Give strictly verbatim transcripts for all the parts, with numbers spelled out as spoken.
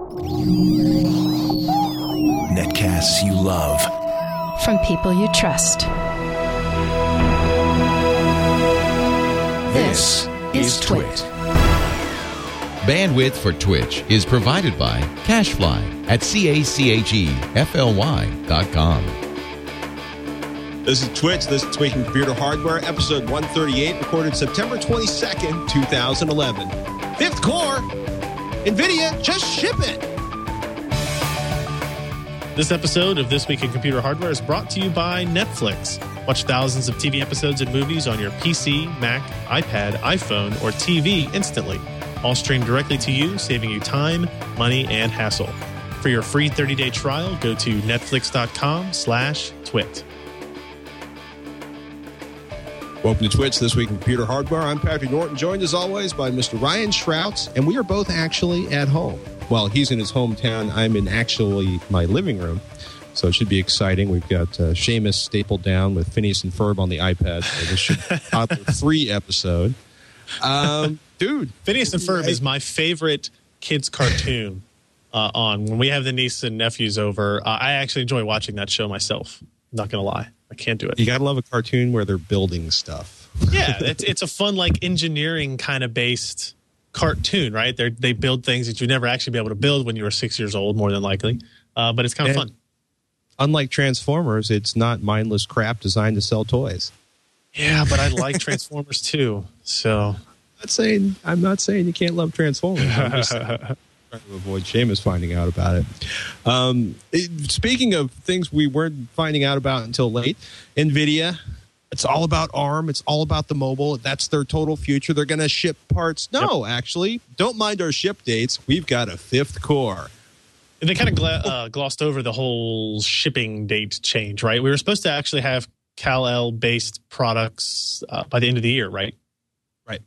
Netcasts you love. From people you trust. This is Twit. Bandwidth for Twitch is provided by CacheFly at C A C H E F L Y dot com. This is Twitch. This is Tweaking Computer Hardware, episode one thirty-eight, recorded September twenty-second, twenty eleven. Fifth core, NVIDIA, just ship it. This episode of This Week in Computer Hardware is brought to you by Netflix. Watch thousands of T V episodes and movies on your P C, Mac, iPad, iPhone, or T V instantly. All streamed directly to you, saving you time, money, and hassle. For your free thirty-day trial, go to netflix.com slash twit. Welcome to Twitch, This Week in Computer Hardware. I'm Patrick Norton, joined as always by Mister Ryan Shrouts, and we are both actually at home. Well, he's in his hometown. I'm in actually my living room, so it should be exciting. We've got uh, Seamus stapled down with Phineas and Ferb on the iPad, so this should be a three episode. Um, dude. Phineas and Ferb is my favorite kids cartoon uh, on. When we have the niece and nephews over, uh, I actually enjoy watching that show myself. Not going to lie. I can't do it. You got to love a cartoon where they're building stuff. Yeah, it's, it's a fun, like, engineering kind of based cartoon, right? They they build things that you'd never actually be able to build when you were six years old, more than likely. Uh, but it's kind of fun. Unlike Transformers, it's not mindless crap designed to sell toys. Yeah, but I like Transformers too. So I'm not saying I'm not saying you can't love Transformers. I'm just trying to avoid Seamus finding out about it. Um, it. Speaking of things we weren't finding out about until late, NVIDIA. It's all about ARM. It's all about the mobile. That's their total future. They're going to ship parts. No, yep. Actually, don't mind our ship dates. We've got a fifth core. And they kind of gla- uh, glossed over the whole shipping date change, right? We were supposed to actually have Kal-El-based products uh, by the end of the year, right? Right.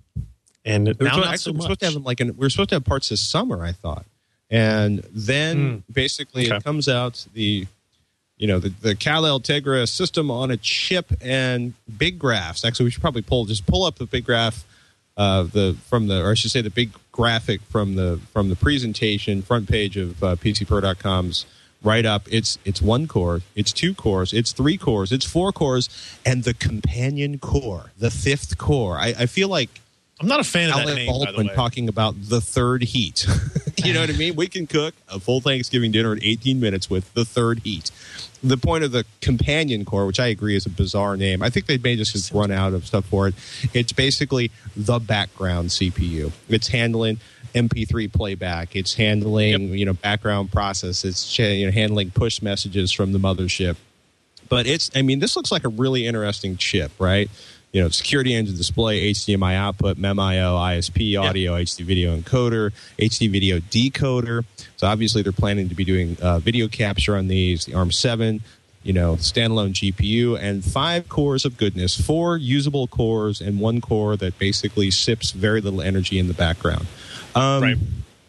And we now were, not actually, so we're much. supposed to have them like an, we were supposed to have parts this summer, I thought. And then mm. basically okay. it comes out the... You know, the, the Kal-El Tegra system on a chip and big graphs. Actually, we should probably pull just pull up the big graph, uh, the from the, or I should say, the big graphic from the from the presentation front page of uh, P C Pro dot com's write up. It's it's one core, it's two cores, it's three cores, it's four cores, and the companion core, the fifth core. I, I feel like I'm not a fan of Alec that name, Baldwin by the way. Talking about the third heat. You know what I mean? We can cook a full Thanksgiving dinner in eighteen minutes with the third heat. The point of the companion core, which I agree is a bizarre name, I think they may just have run out of stuff for it. It's basically the background C P U. It's handling M P three playback. It's handling yep. you know background process. It's you know handling push messages from the mothership. But it's I mean this looks like a really interesting chip, right? You know, security engine display, H D M I output, M E M I O, I S P audio, yeah. H D video encoder, H D video decoder. So obviously they're planning to be doing uh, video capture on these. The ARM seven, you know, standalone G P U, and five cores of goodness, four usable cores, and one core that basically sips very little energy in the background. Um, right.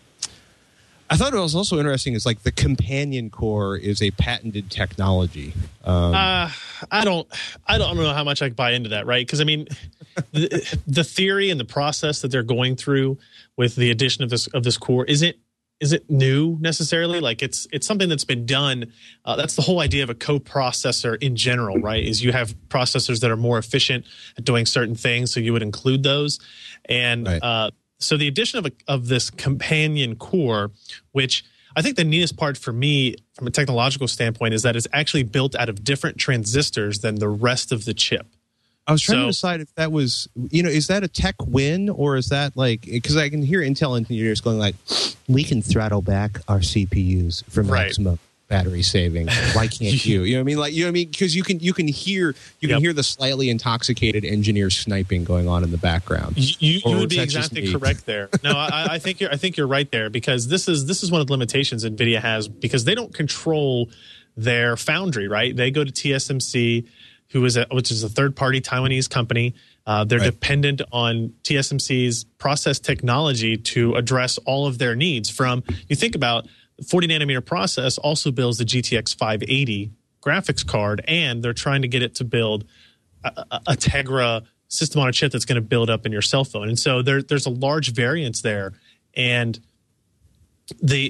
I thought it was also interesting is like the companion core is a patented technology. Um, uh, I don't, I don't know how much I can buy into that, right? Because I mean, the, the theory and the process that they're going through with the addition of this of this core isn't isn't new necessarily. Like it's it's something that's been done. Uh, that's the whole idea of a coprocessor in general, right? Is you have processors that are more efficient at doing certain things, so you would include those, and. Right. Uh, So the addition of a, of this companion core, which I think the neatest part for me from a technological standpoint is that it's actually built out of different transistors than the rest of the chip. I was trying so, to decide if that was, you know, is that a tech win or is that like, because I can hear Intel engineers going like, we can throttle back our C P Us for maximum right. battery saving. Why can't you? You know what I mean? Like, you know what I mean? Because you can you can hear you can yep. hear the slightly intoxicated engineer sniping going on in the background. You, you, you would be exactly correct there. No, I, I think you're I think you're right there because this is this is one of the limitations NVIDIA has because they don't control their foundry, right? They go to T S M C, who is a, which is a third party Taiwanese company. Uh, they're right. dependent on T S M C's process technology to address all of their needs. From you think about forty nanometer process also builds the G T X five eighty graphics card, and they're trying to get it to build a, a, a Tegra system on a chip that's going to build up in your cell phone. And so there, there's a large variance there. And the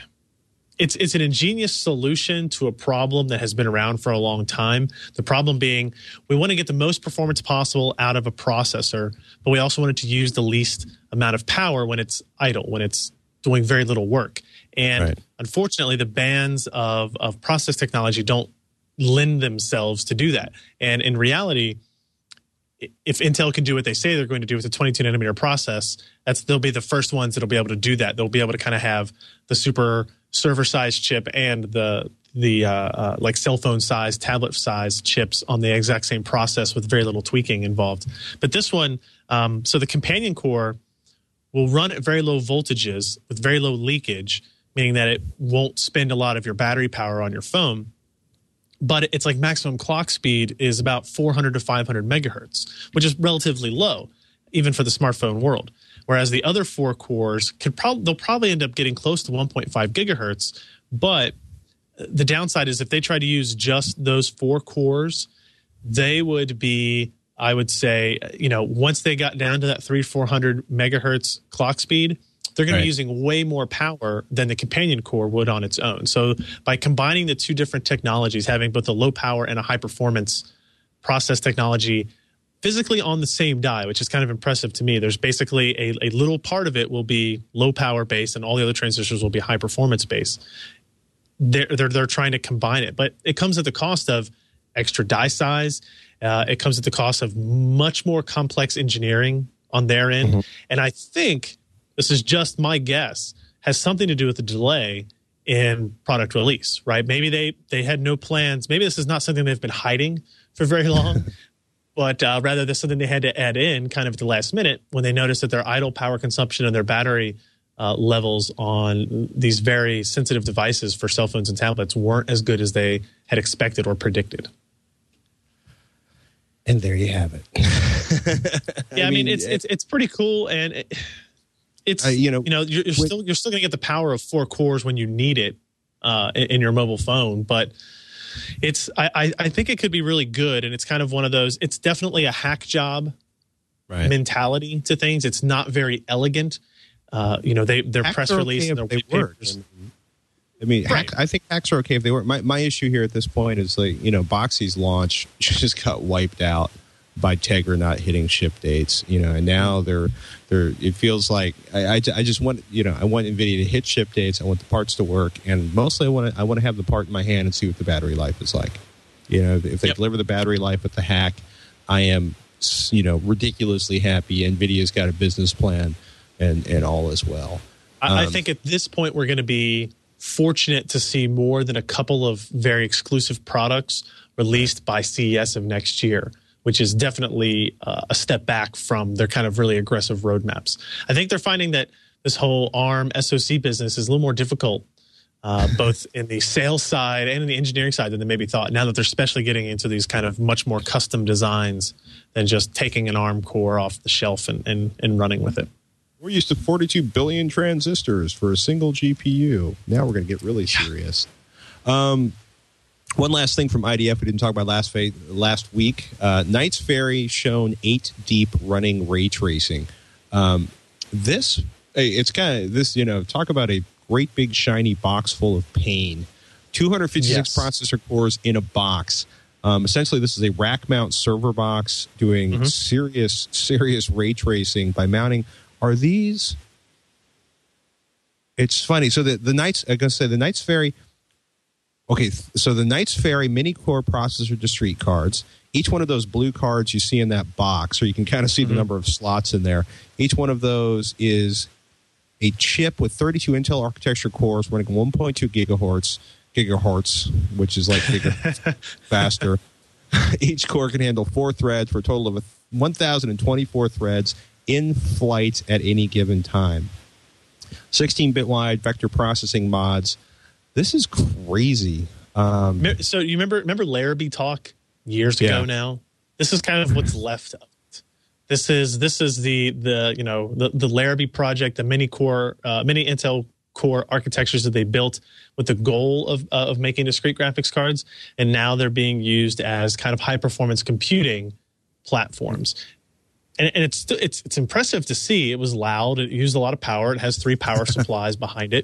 it's it's an ingenious solution to a problem that has been around for a long time. The problem being we want to get the most performance possible out of a processor, but we also want it to use the least amount of power when it's idle, when it's doing very little work. And right. unfortunately, the bands of, of process technology don't lend themselves to do that. And in reality, if Intel can do what they say they're going to do with a twenty-two nanometer process, that's they'll be the first ones that'll be able to do that. They'll be able to kind of have the super server size chip and the the uh, uh, like cell phone size, tablet size chips on the exact same process with very little tweaking involved. But this one, um, so the companion core will run at very low voltages with very low leakage, meaning that it won't spend a lot of your battery power on your phone. But it's like maximum clock speed is about four hundred to five hundred megahertz, which is relatively low, even for the smartphone world. Whereas the other four cores could probably they'll probably end up getting close to one point five gigahertz. But the downside is if they try to use just those four cores, they would be, I would say, you know, once they got down to that three four hundred megahertz clock speed, they're going to be using way more power than the companion core would on its own. So by combining the two different technologies, having both a low power and a high performance process technology physically on the same die, which is kind of impressive to me. There's basically a, a little part of it will be low power based and all the other transistors will be high performance based. They're, they're, they're trying to combine it, but it comes at the cost of extra die size. Uh, it comes at the cost of much more complex engineering on their end. Mm-hmm. And I think, this is just my guess, has something to do with the delay in product release, right? Maybe they, they had no plans. Maybe this is not something they've been hiding for very long, but uh, rather this is something they had to add in kind of at the last minute when they noticed that their idle power consumption and their battery uh, levels on these very sensitive devices for cell phones and tablets weren't as good as they had expected or predicted. And there you have it. yeah, I, I mean, mean, it's it, it's it's pretty cool, and it, it's uh, you know you know you're, you're with, still you're still going to get the power of four cores when you need it uh, in, in your mobile phone, but it's I I think it could be really good, and it's kind of one of those. It's definitely a hack job right. mentality to things. It's not very elegant. Uh, you know, they their Hacks press release okay and their white papers. I mean, right. hack, I think hacks are okay if they work. My my issue here at this point is like, you know, Boxy's launch just got wiped out by Tegra not hitting ship dates, you know, and now they're they're. It feels like I, I, I just want you know I want NVIDIA to hit ship dates. I want the parts to work, and mostly I want to I want to have the part in my hand and see what the battery life is like. You know, if they yep. deliver the battery life with the hack, I am you know ridiculously happy. NVIDIA's got a business plan, and and all as well. I, um, I think at this point we're going to be fortunate to see more than a couple of very exclusive products released by C E S of next year, which is definitely uh, a step back from their kind of really aggressive roadmaps. I think they're finding that this whole ARM S O C business is a little more difficult, uh, both in the sales side and in the engineering side than they maybe thought, now that they're especially getting into these kind of much more custom designs than just taking an ARM core off the shelf and, and, and running with it. We're used to forty-two billion transistors for a single G P U. Now we're going to get really serious. Um, one last thing from I D F we didn't talk about last fa- last week. Uh, Knight's Ferry shown eight deep running ray tracing. Um, this, it's kind of this, you know, talk about a great big shiny box full of pain. two hundred fifty-six yes. processor cores in a box. Um, essentially, this is a rack mount server box doing mm-hmm. serious, serious ray tracing by mounting. Are these? It's funny. So the the Knights, I'm gonna say the Knight's Ferry. Okay, so the Knight's Ferry mini core processor discrete cards. Each one of those blue cards you see in that box, or you can kind of see mm-hmm. the number of slots in there. Each one of those is a chip with thirty-two Intel architecture cores running one point two gigahertz, gigahertz, which is like giga faster. Each core can handle four threads for a total of one thousand twenty-four threads in flight at any given time. sixteen-bit wide vector processing mods. This is crazy. Um, so you remember remember Larrabee talk years ago? Yeah. Now this is kind of what's left of it. This is this is the the you know the, the Larrabee project, the mini core, uh, mini Intel core architectures that they built with the goal of uh, of making discrete graphics cards, and now they're being used as kind of high performance computing platforms. And, and it's it's it's impressive to see. It was loud. It used a lot of power. It has three power supplies behind it.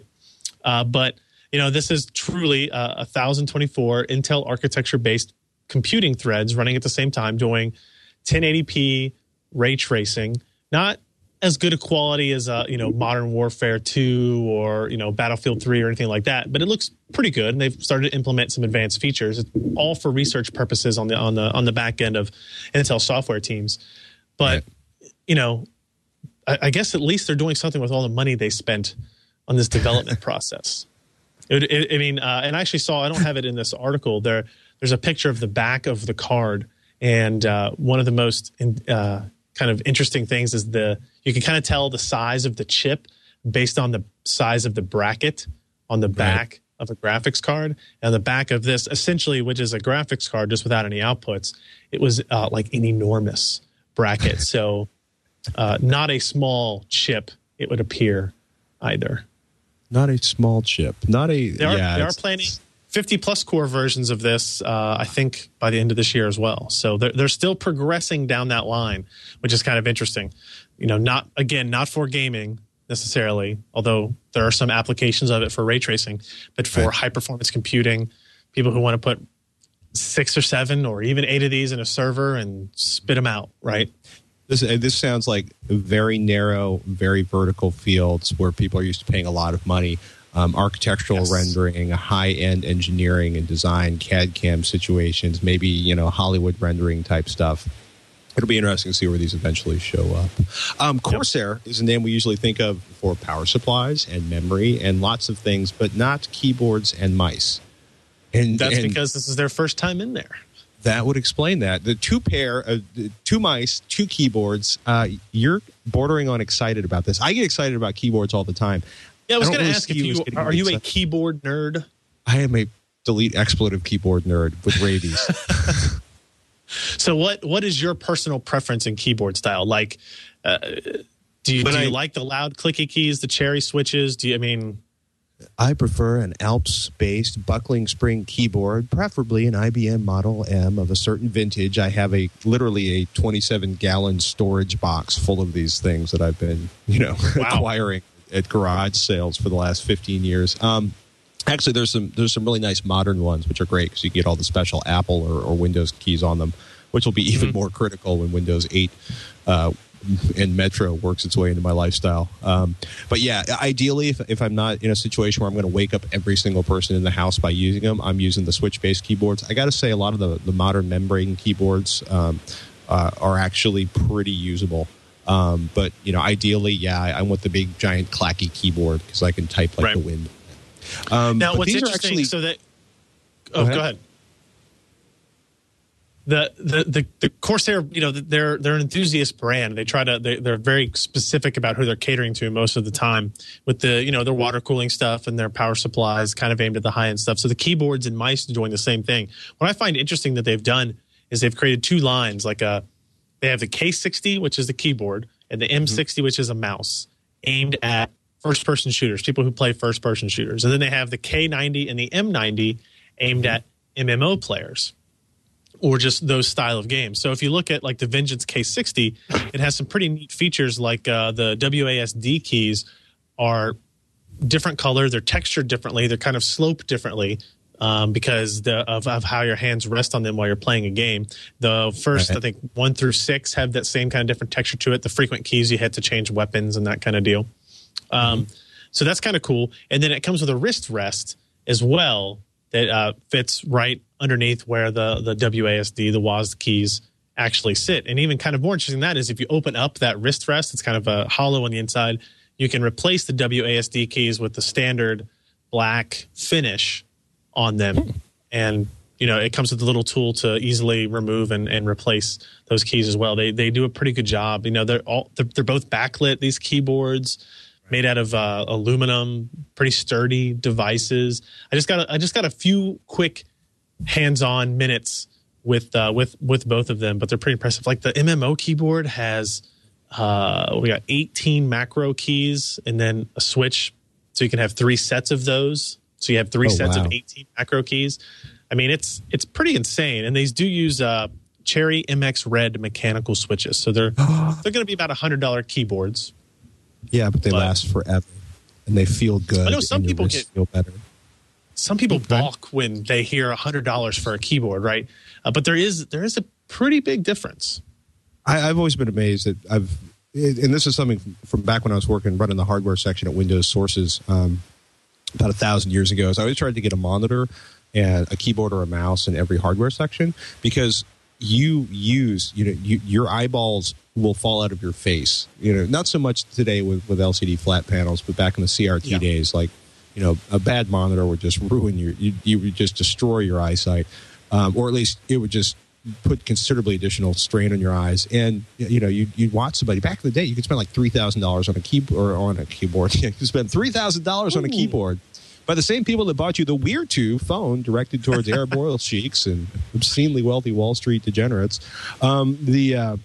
Uh, but you know, this is truly uh, one thousand twenty-four Intel architecture-based computing threads running at the same time, doing ten eighty p ray tracing. Not as good a quality as uh, you know, Modern Warfare two or you know, Battlefield three or anything like that, but it looks pretty good. And they've started to implement some advanced features, it's all for research purposes on the on the on the back end of Intel software teams. But right. you know, I, I guess at least they're doing something with all the money they spent on this development process. It, it, I mean, uh, and I actually saw, I don't have it in this article, there. There's a picture of the back of the card, and uh, one of the most in, uh, kind of interesting things is the, you can kind of tell the size of the chip based on the size of the bracket on the back right. of a graphics card. And the back of this, essentially, which is a graphics card just without any outputs, it was uh, like an enormous bracket. So uh, not a small chip, it would appear, either. Not a small chip. Not a. They are, yeah, they are planning fifty plus core versions of this, uh, I think, by the end of this year as well. So they're, they're still progressing down that line, which is kind of interesting. You know, not again, not for gaming necessarily, although there are some applications of it for ray tracing, but for right. high performance computing, people who want to put six or seven or even eight of these in a server and spit them out, right? This this sounds like very narrow, very vertical fields where people are used to paying a lot of money. Um, architectural yes. rendering, high-end engineering and design, C A D C A M situations, maybe you know Hollywood rendering type stuff. It'll be interesting to see where these eventually show up. Um, Corsair yep. is a name we usually think of for power supplies and memory and lots of things, but not keyboards and mice. And that's and, because this is their first time in there. That would explain that. The two pair, uh, two mice, two keyboards. Uh, you're bordering on excited about this. I get excited about keyboards all the time. Yeah, I was going to really ask if you, you are you a keyboard nerd? I am a delete expletive keyboard nerd with rabies. So what what is your personal preference in keyboard style? Like, uh, do you, do you I, like the loud clicky keys, the cherry switches? Do you, I mean... I prefer an Alps-based buckling spring keyboard, preferably an I B M Model M of a certain vintage. I have a literally a twenty-seven gallon storage box full of these things that I've been, you know, wow. acquiring at garage sales for the last fifteen years. Um, actually, there's some there's some really nice modern ones, which are great because you get all the special Apple or, or Windows keys on them, which will be even mm-hmm. more critical when Windows eight uh, and Metro works its way into my lifestyle. Um, but yeah, ideally, if, if I'm not in a situation where I'm going to wake up every single person in the house by using them, I'm using the switch-based keyboards. I got to say, a lot of the, the modern membrane keyboards um, uh, are actually pretty usable. Um, but, you know, ideally, yeah, I, I want the big, giant, clacky keyboard because I can type like right. the wind. Um, now, what's interesting, actually, so that... Oh, go ahead. Go ahead. The, the the the Corsair, you know, they're they're an enthusiast brand. They try to they, they're very specific about who they're catering to most of the time with the you know their water cooling stuff and their power supplies, kind of aimed at the high end stuff. So the keyboards and mice are doing the same thing. What I find interesting that they've done is they've created two lines. Like a they have the K sixty, which is the keyboard, and the M sixty, which is a mouse, aimed at first person shooters, people who play first person shooters. And then they have the K ninety and the M ninety aimed at M M O players, or just those style of games. So if you look at like the Vengeance K sixty, it has some pretty neat features like uh, the W A S D keys are different color, they're textured differently, they're kind of sloped differently um, because the, of, of how your hands rest on them while you're playing a game. The first, right. I think, one through six have that same kind of different texture to it. The frequent keys you had to change weapons and that kind of deal. Um, mm-hmm. So that's kind of cool. And then it comes with a wrist rest as well that uh, fits right underneath where the, the W A S D, the W A S D keys actually sit. And even kind of more interesting than that is if you open up that wrist rest, it's kind of a hollow on the inside, you can replace the W A S D keys with the standard black finish on them. And, you know, it comes with a little tool to easily remove and, and replace those keys as well. They they do a pretty good job. You know, they're all they're, they're both backlit, these keyboards. Made out of uh, aluminum, pretty sturdy devices. I just got a, I just got a few quick hands-on minutes with uh, with with both of them, but they're pretty impressive. Like the M M O keyboard has uh, we got eighteen macro keys and then a switch, so you can have three sets of those. So you have three oh, sets wow. of eighteen macro keys. I mean, it's it's pretty insane, and these do use uh, Cherry M X Red mechanical switches, so they're they're going to be about a hundred dollar keyboards. Yeah, but they but, last forever. and they feel good. I know some and your people wrists get feel better. Some people balk when they hear a hundred dollars for a keyboard, right? Uh, but there is there is a pretty big difference. I, I've always been amazed that I've, and this is something from, from back when I was working running the hardware section at Windows Sources um, about a thousand years ago. Is I always tried to get a monitor and a keyboard or a mouse in every hardware section, because you use, you know, you, your eyeballs will fall out of your face. You know, not so much today with, with L C D flat panels, but back in the C R T yeah. days, like, you know, a bad monitor would just ruin your, you, you would just destroy your eyesight, um, or at least it would just put considerably additional strain on your eyes. And, you know, you, you'd watch somebody, back in the day, you could spend like three thousand dollars on a keyboard, or on a keyboard. You could spend three thousand dollars on a keyboard by the same people that bought you the Weird two phone directed towards Arab oil sheiks and obscenely wealthy Wall Street degenerates. Um, the, uh,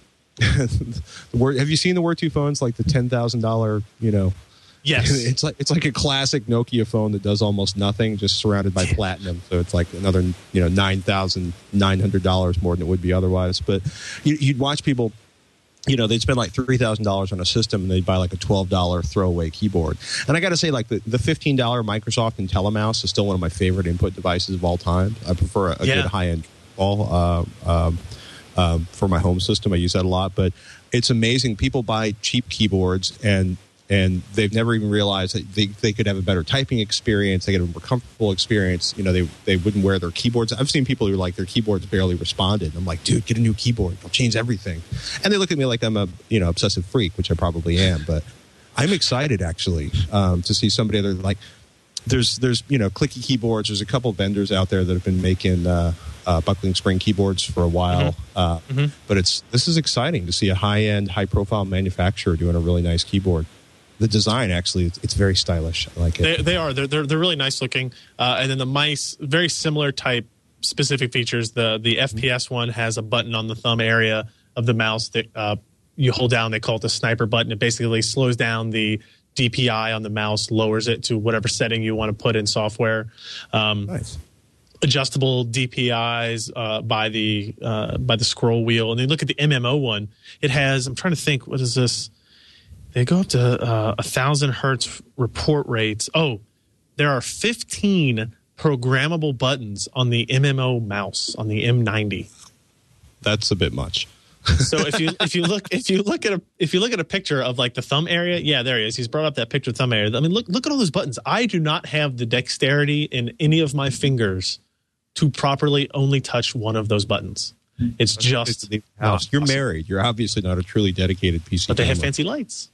the word, have you seen the Weird two phones, like the ten thousand dollars, you know? Yes. It's like it's like a classic Nokia phone that does almost nothing, just surrounded by platinum. So it's like another, you know, nine thousand nine hundred dollars more than it would be otherwise. But you, you'd watch people, you know, they'd spend like three thousand dollars on a system, and they'd buy like a twelve dollars throwaway keyboard. And I got to say, like, the, the fifteen dollars Microsoft IntelliMouse is still one of my favorite input devices of all time. I prefer a, a yeah. good high-end ball uh, um, um, for my home system. I use that a lot. But it's amazing. People buy cheap keyboards, and and they've never even realized that they, they could have a better typing experience. They get a more comfortable experience. You know, they they wouldn't wear their keyboards. I've seen people who like their keyboards barely responded. I'm like, dude, get a new keyboard. It'll change everything. And they look at me like I'm a, you know, obsessive freak, which I probably am. But I'm excited, actually, um, to see somebody that, like, there's, there's you know, clicky keyboards. There's a couple of vendors out there that have been making uh, uh, buckling spring keyboards for a while. Mm-hmm. Uh, mm-hmm. But it's this is exciting to see a high-end, high-profile manufacturer doing a really nice keyboard. The design, actually, it's, it's very stylish. I like it. They, they are. They're, they're they're really nice looking. Uh, and then the mice, very similar type specific features. The the F P S one has a button on the thumb area of the mouse that uh, you hold down. They call it the sniper button. It basically slows down the D P I on the mouse, lowers it to whatever setting you want to put in software. Um, nice. Adjustable D P Is uh, by the uh, by the scroll wheel. And then look at the M M O one. It has. I'm trying to think. What is this? They go up to uh, one thousand hertz report rates. Oh, there are fifteen programmable buttons on the M M O mouse, on the M ninety. That's a bit much. So if you if you look if you look at a if you look at a picture of like the thumb area, yeah, there he is. He's brought up that picture of thumb area. I mean, look look at all those buttons. I do not have the dexterity in any of my fingers to properly only touch one of those buttons. It's just the house. You're married. You're obviously not a truly dedicated P C. But they gamer. have fancy lights.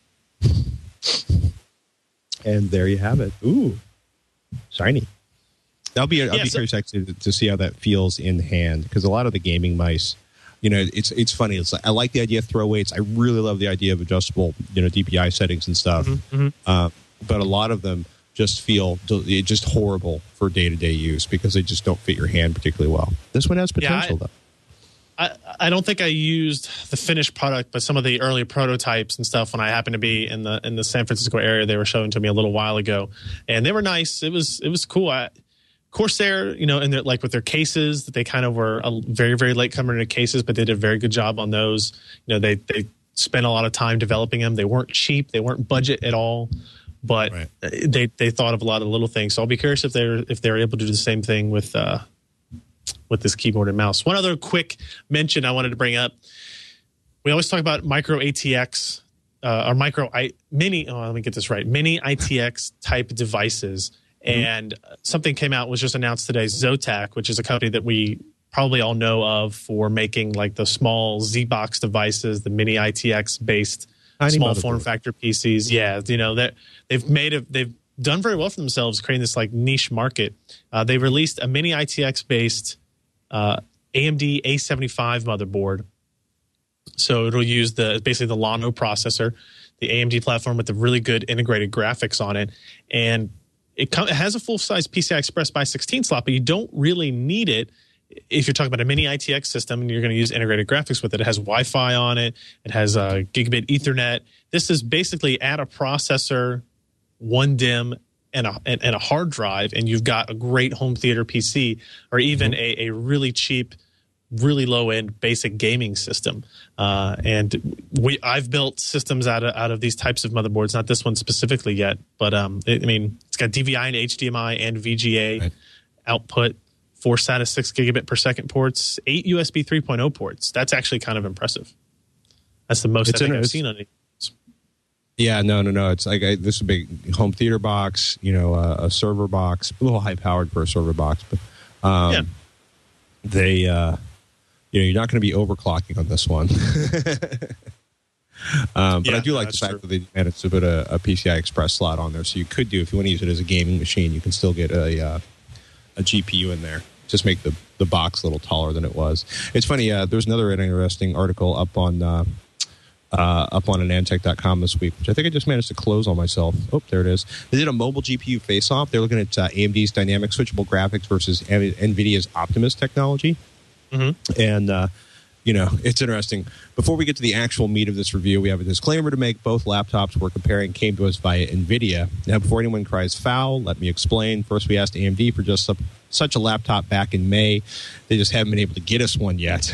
And there you have it. Ooh, shiny. I'll be I'll yeah, be so, curious actually to, to see how that feels in hand, because a lot of the gaming mice, you know, it's it's funny. It's like, I like the idea of throw weights. I really love the idea of adjustable, you know, D P I settings and stuff. Mm-hmm, mm-hmm. Uh, but a lot of them just feel just horrible for day to day use because they just don't fit your hand particularly well. This one has potential yeah, I, though. I, I don't think I used the finished product, but some of the early prototypes and stuff when I happened to be in the in the San Francisco area, they were showing to me a little while ago, and they were nice. It was it was cool. I, Corsair, you know, and like with their cases, that they kind of were a very very late comer into cases, but they did a very good job on those. You know, they they spent a lot of time developing them. They weren't cheap. They weren't budget at all, but right. they they thought of a lot of little things. So I'll be curious if they're if they're able to do the same thing with. Uh, with this keyboard and mouse. One other quick mention I wanted to bring up. We always talk about micro A T X uh, or micro I, mini, oh, let me get this right, mini I T X type devices. Mm-hmm. And something came out, was just announced today, Zotac, which is a company that we probably all know of for making like the small Z-Box devices, the mini I T X based Tiny small form factor P Cs. Yeah, you know, that they've made a, they've done very well for themselves creating this like niche market. Uh, they released a mini I T X based Uh, A M D A seventy-five motherboard. So it'll use the basically the Llano processor, the A M D platform with the really good integrated graphics on it. And it, com- it has a full-size P C I Express by sixteen slot, but you don't really need it if you're talking about a mini I T X system and you're going to use integrated graphics with it. It has Wi-Fi on it. It has uh, gigabit Ethernet. This is basically add a processor, one D I M, and a, and, and a hard drive, and you've got a great home theater P C, or even mm-hmm. a, a really cheap really low end basic gaming system. Uh, and we I've built systems out of out of these types of motherboards, not this one specifically yet, but um, it, I mean it's got D V I and H D M I and V G A right. output, four SATA six gigabit per second ports, eight U S B three point oh ports. That's actually kind of impressive. That's the most it's I think inter- I've seen on it. Yeah, no, no, no. It's like I, this is a big home theater box, you know, uh, a server box, a little high powered for a server box, but um, yeah. they, uh, you know, you're not going to be overclocking on this one. um, but yeah, I do like the fact true. that they managed to put a, a P C I Express slot on there, so you could do if you want to use it as a gaming machine, you can still get a uh, a G P U in there. Just make the the box a little taller than it was. It's funny. Uh, there's another interesting article up on. Uh, Uh, up on Anantech dot com this week, which I think I just managed to close on myself. Oh, there it is. They did a mobile G P U face-off. They're looking at uh, A M D's dynamic switchable graphics versus NVIDIA's Optimus technology. Mm-hmm. And, uh, you know, it's interesting. Before we get to the actual meat of this review, we have a disclaimer to make. Both laptops we're comparing came to us via NVIDIA. Now, before anyone cries foul, let me explain. First, we asked A M D for just some, such a laptop back in May. They just haven't been able to get us one yet.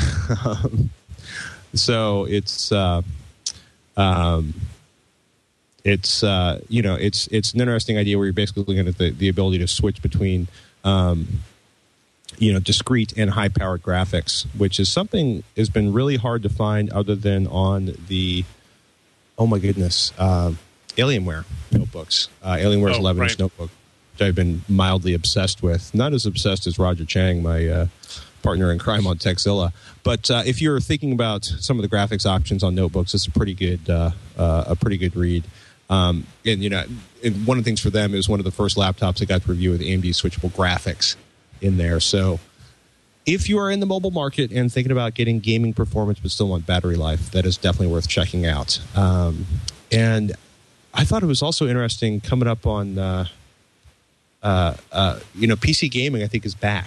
so it's... Uh, Um, it's uh, you know it's it's an interesting idea where you're basically looking at the, the ability to switch between um, you know discrete and high powered graphics, which is something has been really hard to find other than on the oh my goodness uh, Alienware notebooks, uh, Alienware's oh, eleven right. inch notebook, which I've been mildly obsessed with. Not as obsessed as Roger Chang, my uh, partner in crime on Techzilla. But uh, if you're thinking about some of the graphics options on notebooks, it's a pretty good uh, uh, a pretty good read. Um, and you know, and one of the things for them is one of the first laptops that got to review with A M D switchable graphics in there. So if you are in the mobile market and thinking about getting gaming performance but still want battery life, that is definitely worth checking out. Um, and I thought it was also interesting coming up on uh, uh, uh, you know P C gaming. I think is back.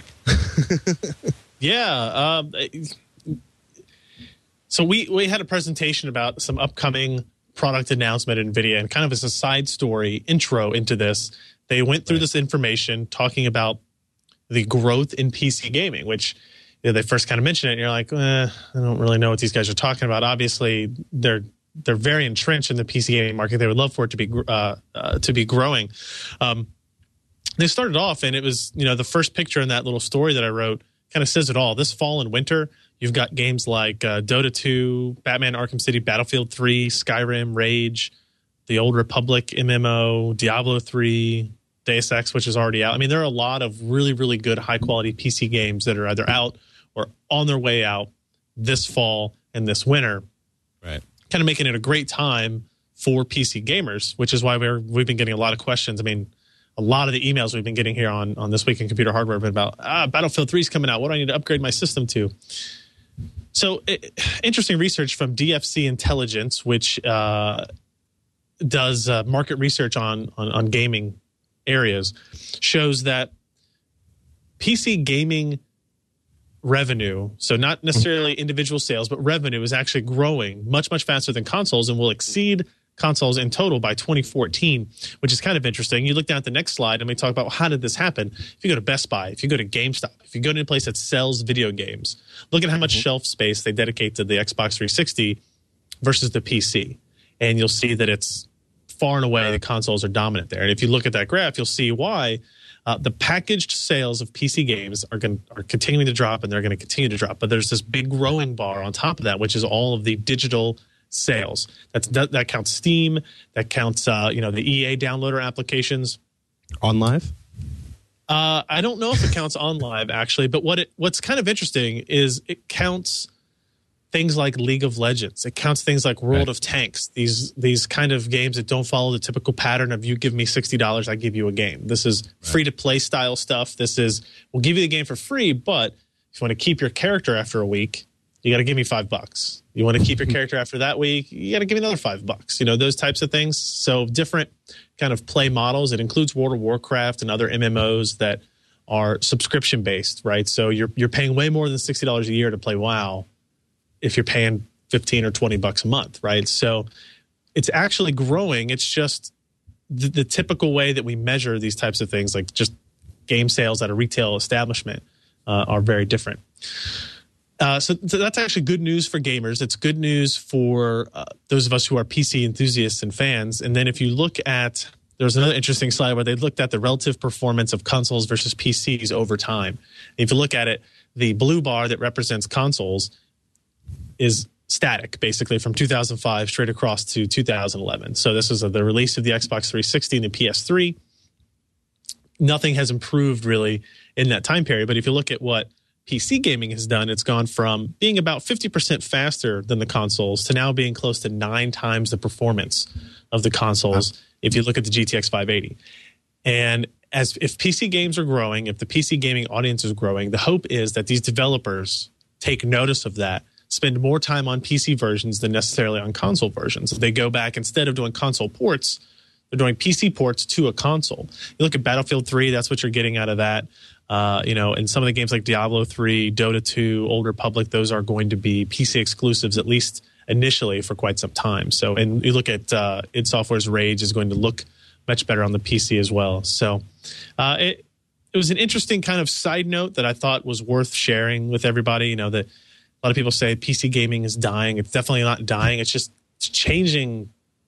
yeah. Um, So we, we had a presentation about some upcoming product announcement at NVIDIA, and kind of as a side story intro into this, they went through right. this information talking about the growth in P C gaming, which you know, they first kind of mentioned it, and you're like, eh, I don't really know what these guys are talking about. Obviously, they're they're very entrenched in the P C gaming market. They would love for it to be uh, uh, to be growing. Um, they started off, and it was you know the first picture in that little story that I wrote kind of says it all. This fall and winter, you've got games like uh, Dota two, Batman Arkham City, Battlefield three, Skyrim, Rage, the Old Republic M M O, Diablo three, Deus Ex, which is already out. I mean, there are a lot of really, really good high-quality P C games that are either out or on their way out this fall and this winter. Right. Kind of making it a great time for P C gamers, which is why we're, we've been getting a lot of questions. I mean, a lot of the emails we've been getting here on, on This Week in Computer Hardware have been about, ah, Battlefield three is coming out. What do I need to upgrade my system to? So it, interesting research from D F C Intelligence, which uh, does uh, market research on, on, on gaming areas, shows that P C gaming revenue, so not necessarily individual sales, but revenue is actually growing much, much faster than consoles and will exceed consoles in total by twenty fourteen, which is kind of interesting. You look down at the next slide and we talk about how did this happen. If you go to Best Buy, if you go to GameStop, if you go to a place that sells video games, look at how much mm-hmm. shelf space they dedicate to the Xbox three sixty versus the P C. And you'll see that it's far and away the consoles are dominant there. And if you look at that graph, you'll see why uh, the packaged sales of P C games are going are continuing to drop, and they're going to continue to drop. But there's this big growing bar on top of that, which is all of the digital sales. That's that, that counts Steam, that counts uh, you know the E A downloader applications. On Live? Uh, I don't know if it counts on Live actually, but what it what's kind of interesting is it counts things like League of Legends. It counts things like World right. of Tanks. These these kind of games that don't follow the typical pattern of you give me sixty dollars, I give you a game. This is right. free to play style stuff. This is we'll give you the game for free, but if you want to keep your character after a week, you got to give me five bucks. You want to keep your character after that week, you got to give me another five bucks. You know, those types of things. So different kind of play models. It includes World of Warcraft and other M M Os that are subscription based, right? So you're you're paying way more than sixty dollars a year to play WoW if you're paying fifteen or twenty bucks a month, right? So it's actually growing. It's just the, the typical way that we measure these types of things, like just game sales at a retail establishment, uh, are very different. Uh, so, so that's actually good news for gamers. It's good news for uh, those of us who are P C enthusiasts and fans. And then if you look at, there's another interesting slide where they looked at the relative performance of consoles versus P Cs over time. If you look at it, the blue bar that represents consoles is static, basically from two thousand five straight across to two thousand eleven. So this is the release of the Xbox three sixty and the P S three. Nothing has improved really in that time period. But if you look at what P C gaming has done, it's gone from being about fifty percent faster than the consoles to now being close to nine times the performance of the consoles. Wow. If you look at the G T X five eighty. And as if P C games are growing, if the P C gaming audience is growing, the hope is that these developers take notice of that, spend more time on P C versions than necessarily on console versions. If they go back, instead of doing console ports, they're doing P C ports to a console. You look at Battlefield three, that's what you're getting out of that. Uh, you know, and some of the games like Diablo three, Dota two, Old Republic, those are going to be P C exclusives, at least initially, for quite some time. So, and you look at uh, id Software's Rage is going to look much better on the P C as well. So uh, it it was an interesting kind of side note that I thought was worth sharing with everybody. You know, that a lot of people say P C gaming is dying. It's definitely not dying. It's just it's changing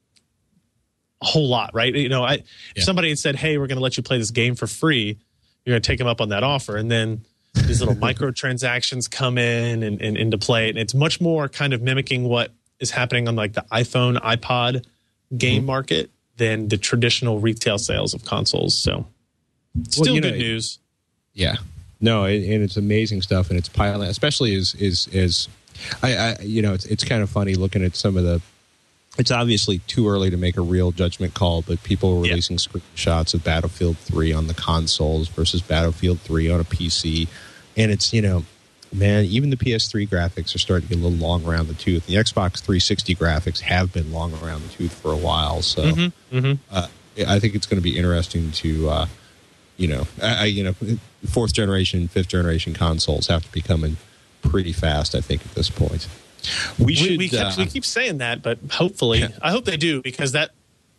a whole lot, right? You know, I yeah. if somebody had said, hey, we're going to let you play this game for free, you're going to take them up on that offer. And then these little microtransactions come in and, and into play. And it's much more kind of mimicking what is happening on like the iPhone, iPod game mm-hmm. market than the traditional retail sales of consoles. So still well, good know, news. Yeah. No, and it's amazing stuff, and it's piling, especially as is is I, I you know, it's it's kind of funny looking at some of the. It's obviously too early to make a real judgment call, but people are releasing yeah. screenshots of Battlefield three on the consoles versus Battlefield three on a P C, and it's, you know, man, even the P S three graphics are starting to get a little long around the tooth. The Xbox three sixty graphics have been long around the tooth for a while, so mm-hmm, mm-hmm. Uh, I think it's going to be interesting to, uh, you know, I, you know, fourth generation, fifth generation consoles have to be coming pretty fast, I think, at this point. We should. We, we, kept, uh, we keep saying that, but hopefully, yeah. I hope they do, because that,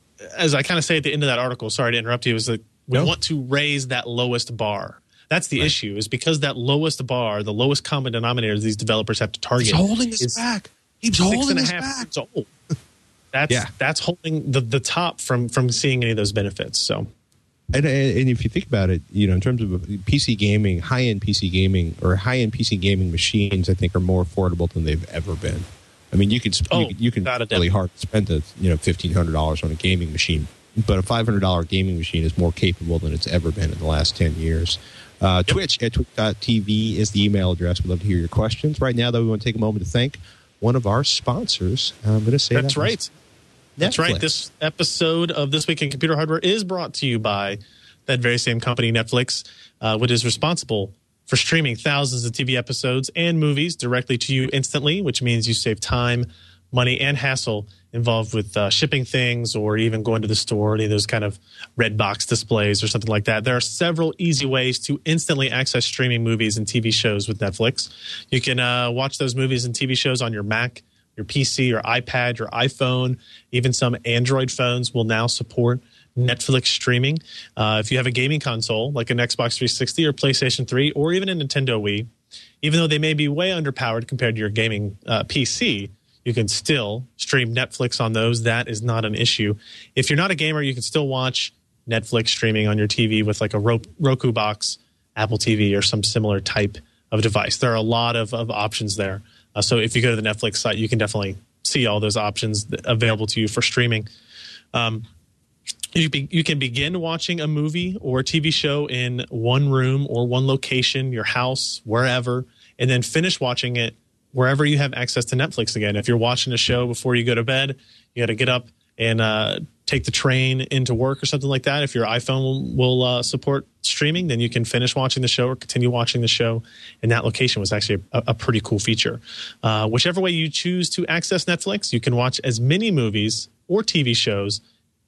as I kind of say at the end of that article, sorry to interrupt you, is that we no. want to raise that lowest bar. That's the right. issue, is because that lowest bar, the lowest common denominator these developers have to target, He's holding us back. He's holding us back. Years old. That's yeah. that's holding the, the top from from seeing any of those benefits. So. And, and if you think about it, you know, in terms of P C gaming, high-end P C gaming or high-end P C gaming machines, I think are more affordable than they've ever been. I mean, you can oh, you, you can really hard spend a, you know fifteen hundred dollars on a gaming machine, but a five hundred dollars gaming machine is more capable than it's ever been in the last ten years. Uh, yep. Twitch at twitch dot t v is the email address. We'd love to hear your questions. Right now, though, we want to take a moment to thank one of our sponsors. I'm going to say that's that right. Netflix. That's right. This episode of This Week in Computer Hardware is brought to you by that very same company, Netflix, uh, which is responsible for streaming thousands of T V episodes and movies directly to you instantly, which means you save time, money, and hassle involved with uh, shipping things or even going to the store, any of those kind of red box displays or something like that. There are several easy ways to instantly access streaming movies and T V shows with Netflix. You can uh, watch those movies and T V shows on your Mac, your P C, your iPad, your iPhone. Even some Android phones will now support Netflix streaming. Uh, if you have a gaming console like an Xbox three sixty or PlayStation three or even a Nintendo Wii, even though they may be way underpowered compared to your gaming uh, P C, you can still stream Netflix on those. That is not an issue. If you're not a gamer, you can still watch Netflix streaming on your T V with like a Roku box, Apple T V, or some similar type of device. There are a lot of, of options there. Uh, so if you go to the Netflix site, you can definitely see all those options available to you for streaming. Um, you, be, you can begin watching a movie or a T V show in one room or one location, your house, wherever, and then finish watching it wherever you have access to Netflix again. If you're watching a show before you go to bed, you got to get up and uh, take the train into work or something like that. If your iPhone will, will uh, support streaming, then you can finish watching the show or continue watching the show in that location. Was actually a, a pretty cool feature. Uh, whichever way you choose to access Netflix, you can watch as many movies or T V shows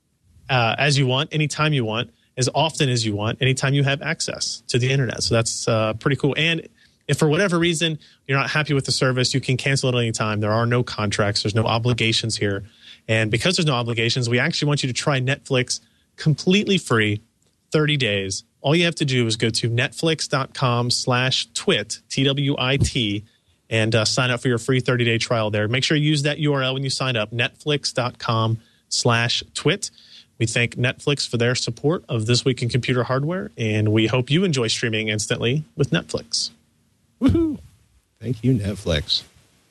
uh, as you want, anytime you want, as often as you want, anytime you have access to the internet. So that's uh, pretty cool. And if for whatever reason you're not happy with the service, you can cancel it at any time. There are no contracts. There's no obligations here. And because there's no obligations, we actually want you to try Netflix completely free, thirty days. All you have to do is go to netflix.com slash twit, T W I T, and uh, sign up for your free thirty-day trial there. Make sure you use that U R L when you sign up, netflix.com slash twit. We thank Netflix for their support of This Week in Computer Hardware, and we hope you enjoy streaming instantly with Netflix. Woohoo! Thank you, Netflix.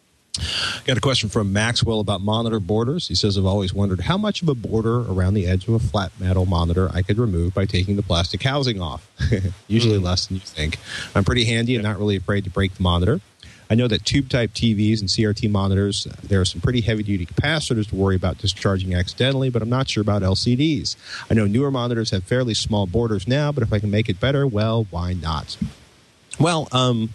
Got a question from Maxwell about monitor borders. He says, I've always wondered how much of a border around the edge of a flat metal monitor I could remove by taking the plastic housing off. Usually mm. less than you think. I'm pretty handy and not really afraid to break the monitor. I know that tube-type T Vs and C R T monitors, uh, there are some pretty heavy-duty capacitors to worry about discharging accidentally, but I'm not sure about L C Ds. I know newer monitors have fairly small borders now, but if I can make it better, well, why not? Well, um...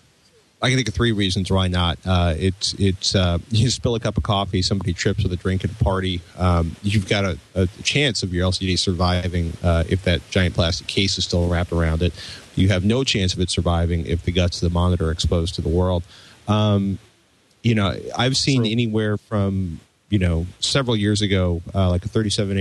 I can think of three reasons why not. Uh, it's it's uh, you spill a cup of coffee, somebody trips with a drink at a party. Um, you've got a, a chance of your L C D surviving uh, if that giant plastic case is still wrapped around it. You have no chance of it surviving if the guts of the monitor are exposed to the world. Um, you know, I've seen True. anywhere from you know several years ago, uh, like a thirty-seven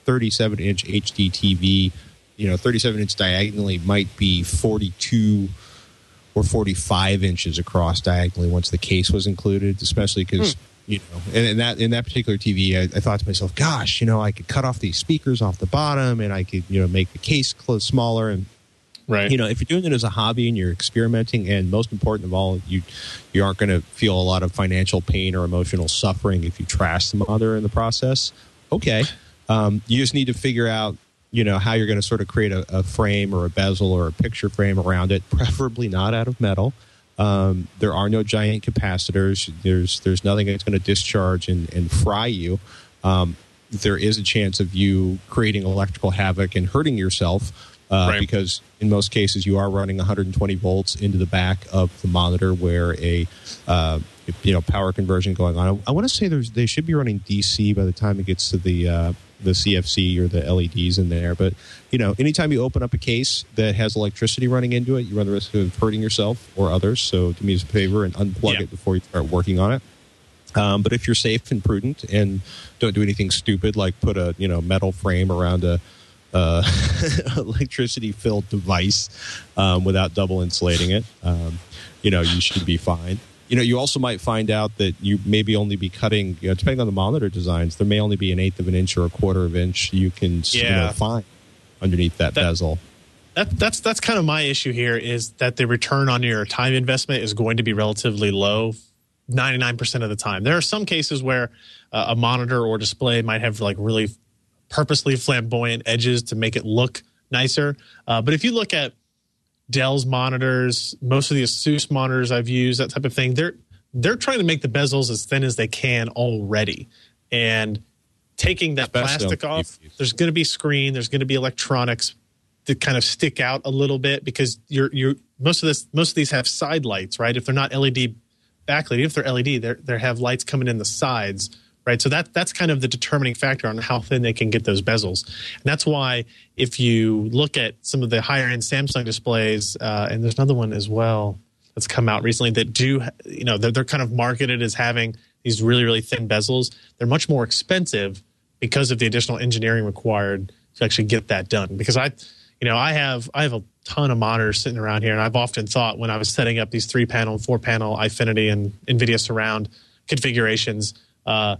inch H D T V. You know, thirty-seven inch diagonally might be forty-two. Or forty-five inches across diagonally once the case was included, especially because, hmm. you know, and in that in that particular T V, I, I thought to myself, gosh, you know, I could cut off these speakers off the bottom and I could, you know, make the case close smaller. And, right. you know, if you're doing it as a hobby and you're experimenting, and most important of all, you you aren't going to feel a lot of financial pain or emotional suffering if you trash the mother in the process, okay. Um, you just need to figure out, you know, how you're going to sort of create a, a frame or a bezel or a picture frame around it, preferably not out of metal. Um, there are no giant capacitors. There's there's nothing that's going to discharge and, and fry you. Um, there is a chance of you creating electrical havoc and hurting yourself uh, right. because in most cases you are running one hundred twenty volts into the back of the monitor where a uh, you know power conversion going on. I, I want to say there's they should be running D C by the time it gets to the uh, the C F C or the L E Ds in there. But, you know, anytime you open up a case that has electricity running into it, you run the risk of hurting yourself or others. So do me a favor and unplug yeah. it before you start working on it. Um, but if you're safe and prudent and don't do anything stupid like put a, you know, metal frame around a uh, electricity-filled device um, without double insulating it, um, you know, you should be fine. You know, you also might find out that you maybe only be cutting, you know, depending on the monitor designs, there may only be an eighth of an inch or a quarter of an inch you can yeah. you know, find underneath that, that bezel. That, that's that's kind of my issue here is that the return on your time investment is going to be relatively low ninety-nine percent of the time. There are some cases where uh, a monitor or display might have like really purposely flamboyant edges to make it look nicer. Uh, but if you look at Dell's monitors, most of the Asus monitors I've used, that type of thing, they're they're trying to make the bezels as thin as they can already. And taking that plastic off, there's going to be screen, there's going to be electronics that kind of stick out a little bit because you're you're most of this most of these have side lights, right? If they're not L E D backlit, if they're L E D, they they have lights coming in the sides. Right, so that that's kind of the determining factor on how thin they can get those bezels, and that's why if you look at some of the higher end Samsung displays, uh, and there's another one as well that's come out recently that do, you know, they're, they're kind of marketed as having these really really thin bezels. They're much more expensive because of the additional engineering required to actually get that done. Because I, you know, I have I have a ton of monitors sitting around here, and I've often thought when I was setting up these three panel, four panel Eyefinity and NVIDIA Surround configurations. Uh,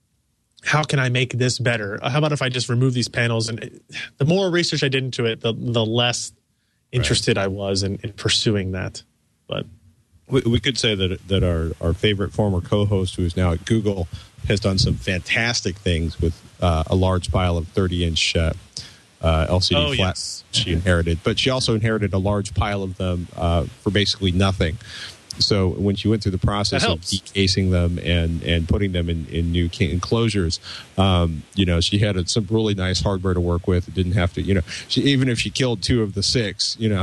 How can I make this better? How about if I just remove these panels? And the more research I did into it, the the less interested right. I was in, in pursuing that. But we, we could say that that our, our favorite former co-host, who is now at Google, has done some fantastic things with uh, a large pile of thirty inch uh, uh, L C D oh, flat yes. she inherited. But she also inherited a large pile of them uh, for basically nothing. So when she went through the process of decasing them and, and putting them in, in new enclosures, um, you know, she had a, some really nice hardware to work with. It didn't have to, you know, she, even if she killed two of the six, you know,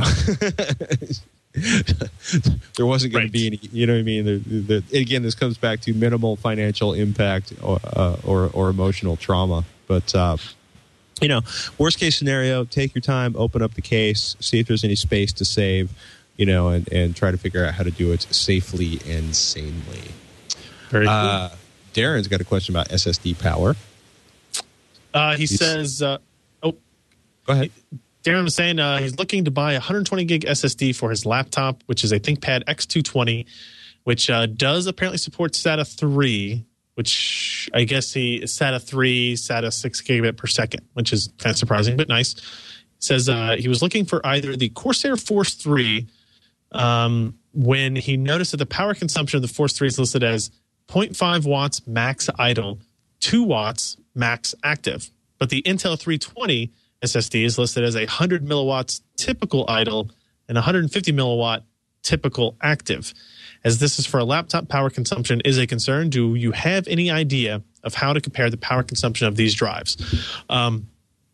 there wasn't going right. to be any, you know what I mean? The, the, again, this comes back to minimal financial impact or, uh, or, or emotional trauma. But, uh, you know, worst case scenario, take your time, open up the case, see if there's any space to save. You know, and, and try to figure out how to do it safely and sanely. Very cool. Uh, Darren's got a question about S S D power. Uh, he he's, says, uh, oh. Go ahead. Darren was saying uh, he's looking to buy a one hundred twenty gig S S D for his laptop, which is a ThinkPad X two twenty. which uh, does apparently support SATA three, which I guess he SATA three, SATA six gigabit per second, which is kind of surprising, but nice. It says uh, he was looking for either the Corsair Force three um, when he noticed that the power consumption of the Force three is listed as zero point five watts max idle, two watts max active. But the Intel three twenty S S D is listed as a one hundred milliwatts typical idle and one hundred fifty milliwatt typical active. As this is for a laptop, power consumption is a concern. Do you have any idea of how to compare the power consumption of these drives? Um,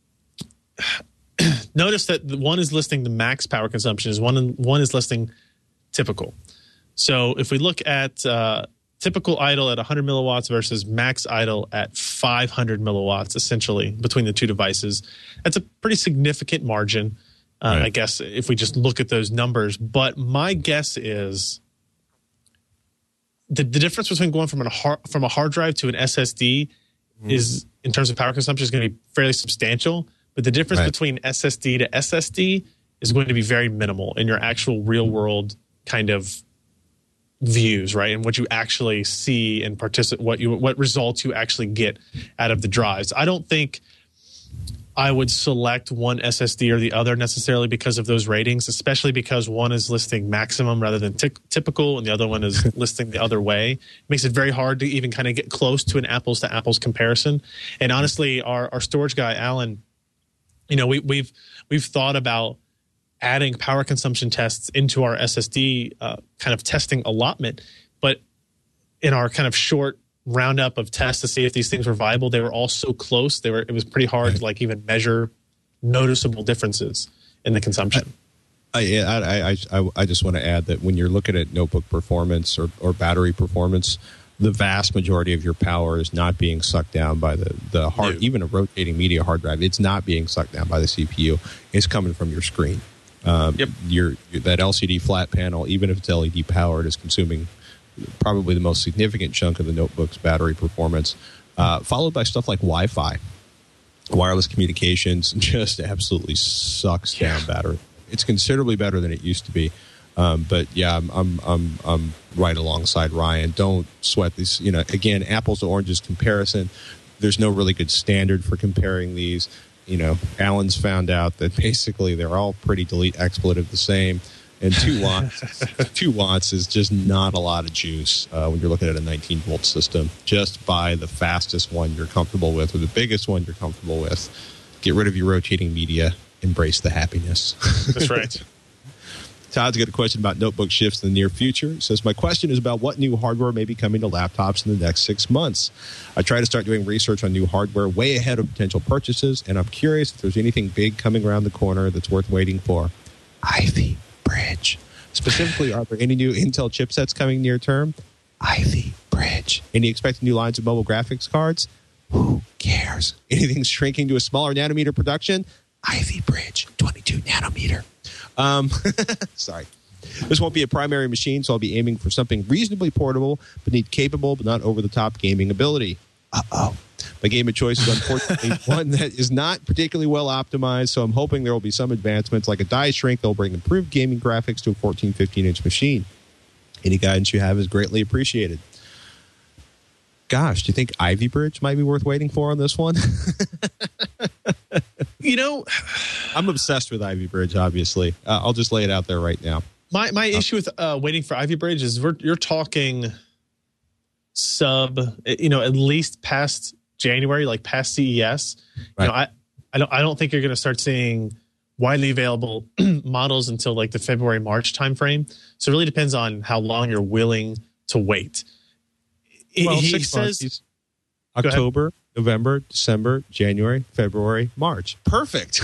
notice that the one is listing the max power consumption, is one one is listing typical. So if we look at uh, typical idle at one hundred milliwatts versus max idle at five hundred milliwatts, essentially between the two devices, that's a pretty significant margin. Uh, right. I guess if we just look at those numbers, but my guess is the, the difference between going from a hard, from a hard drive to an S S D mm. is, in terms of power consumption, is going to be fairly substantial. But the difference right. between S S D to S S D is going to be very minimal in your actual real world kind of views, right? And what you actually see and participate, what you what results you actually get out of the drives. I don't think I would select one S S D or the other necessarily because of those ratings, especially because one is listing maximum rather than t- typical and the other one is listing the other way. It makes it very hard to even kind of get close to an apples to apples comparison. And honestly, our, our storage guy, Alan, you know, we, we've we've thought about adding power consumption tests into our S S D uh, kind of testing allotment, but in our kind of short roundup of tests to see if these things were viable, they were all so close. They were. It was pretty hard to like even measure noticeable differences in the consumption. I I I, I, I just want to add that when you're looking at notebook performance or, or battery performance, the vast majority of your power is not being sucked down by the the hard, no. even a rotating media hard drive. It's not being sucked down by the C P U. It's coming from your screen. Um, yep. Your that L C D flat panel, even if it's L E D powered, is consuming probably the most significant chunk of the notebook's battery performance, uh, followed by stuff like Wi-Fi. Wireless communications just absolutely sucks yeah. down battery. It's considerably better than it used to be. Um, but yeah, I'm, I'm I'm I'm right alongside Ryan. Don't sweat these. You know, again, apples to oranges comparison. There's no really good standard for comparing these. You know, Alan's found out that basically they're all pretty delete expletive the same. And two watts, two watts is just not a lot of juice uh, when you're looking at a nineteen volt system. Just buy the fastest one you're comfortable with, or the biggest one you're comfortable with. Get rid of your rotating media. Embrace the happiness. That's right. Todd's got a question about notebook shifts in the near future. He says, my question is about what new hardware may be coming to laptops in the next six months. I try to start doing research on new hardware way ahead of potential purchases, and I'm curious if there's anything big coming around the corner that's worth waiting for. Ivy Bridge. Specifically, are there any new Intel chipsets coming near term? Ivy Bridge. Any expected new lines of mobile graphics cards? Who cares? Anything shrinking to a smaller nanometer production? Ivy Bridge, twenty-two nanometer. Um, sorry. This won't be a primary machine, so I'll be aiming for something reasonably portable, but need capable but not over-the-top gaming ability. Uh-oh. My game of choice is unfortunately one that is not particularly well optimized, so I'm hoping there will be some advancements like a die shrink that will bring improved gaming graphics to a fourteen, fifteen inch machine. Any guidance you have is greatly appreciated. Gosh, do you think Ivy Bridge might be worth waiting for on this one? You know, I'm obsessed with Ivy Bridge, obviously. Uh, I'll just lay it out there right now. My my uh, issue with uh, waiting for Ivy Bridge is we're, you're talking sub, you know, at least past January, like past C E S. Right. You know, I, I don't I don't think you're going to start seeing widely available models until like the February, March timeframe. So it really depends on how long you're willing to wait. Well, he six says months, October, November, December, January, February, March. Perfect.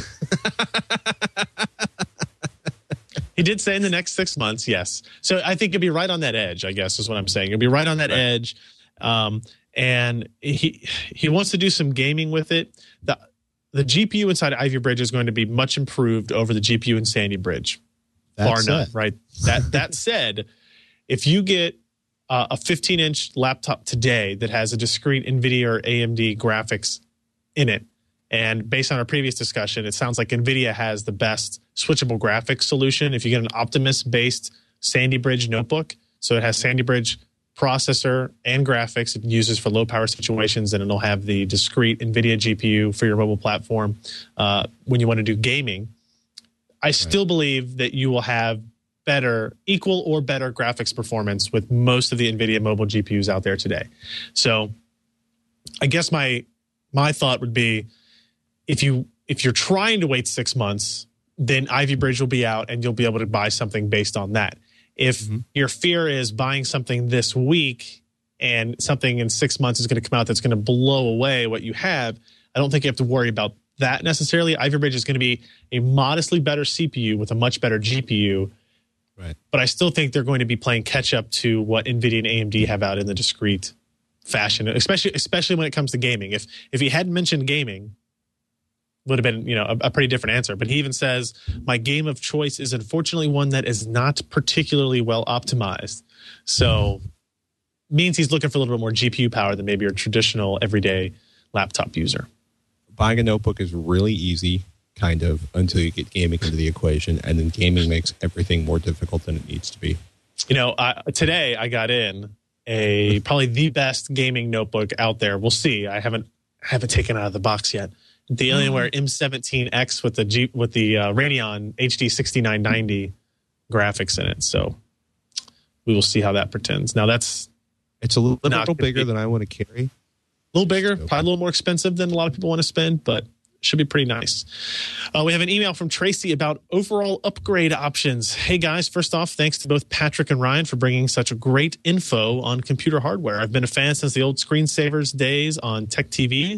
He did say in the next six months, yes. So I think you'll be right on that edge, I guess is what I'm saying. You'll be right on that right. edge. Um, and he he wants to do some gaming with it. The, the G P U inside Ivy Bridge is going to be much improved over the G P U in Sandy Bridge. Bar none, right? That, that said, if you get Uh, a fifteen inch laptop today that has a discrete NVIDIA or A M D graphics in it. And based on our previous discussion, it sounds like NVIDIA has the best switchable graphics solution. If you get an Optimus-based Sandy Bridge notebook, So it has Sandy Bridge processor and graphics. It uses for low power situations, and it'll have the discrete NVIDIA G P U for your mobile platform uh, when you want to do gaming. I still right. believe that you will have better, equal or better graphics performance with most of the NVIDIA mobile G P Us out there today. So I guess my my thought would be, if you if you're trying to wait six months, then Ivy Bridge will be out and you'll be able to buy something based on that. If mm-hmm. your fear is buying something this week and something in six months is going to come out that's going to blow away what you have, I don't think you have to worry about that necessarily. Ivy Bridge is going to be a modestly better C P U with a much better G P U. Right. But I still think they're going to be playing catch up to what NVIDIA and A M D have out in the discrete fashion, especially especially when it comes to gaming. If if he hadn't mentioned gaming, would have been, you know, a, a pretty different answer. But he even says, my game of choice is unfortunately one that is not particularly well optimized. So means he's looking for a little bit more G P U power than maybe your traditional everyday laptop user. Buying a notebook is really easy, kind of, until you get gaming into the equation, and then gaming makes everything more difficult than it needs to be. You know, I, today I got in a probably the best gaming notebook out there. We'll see. I haven't haven't taken it out of the box yet. The Alienware M seventeen X with the G, with the uh, Radeon H D sixty-nine ninety graphics in it. So we will see how that pretends. Now that's it's a little, little bigger be, than I want to carry. A little bigger, probably a little more expensive than a lot of people want to spend, but should be pretty nice. Uh, we have an email from Tracy about overall upgrade options. Hey guys, first off, thanks to both Patrick and Ryan for bringing such great info on computer hardware. I've been a fan since the old screensavers days on Tech T V.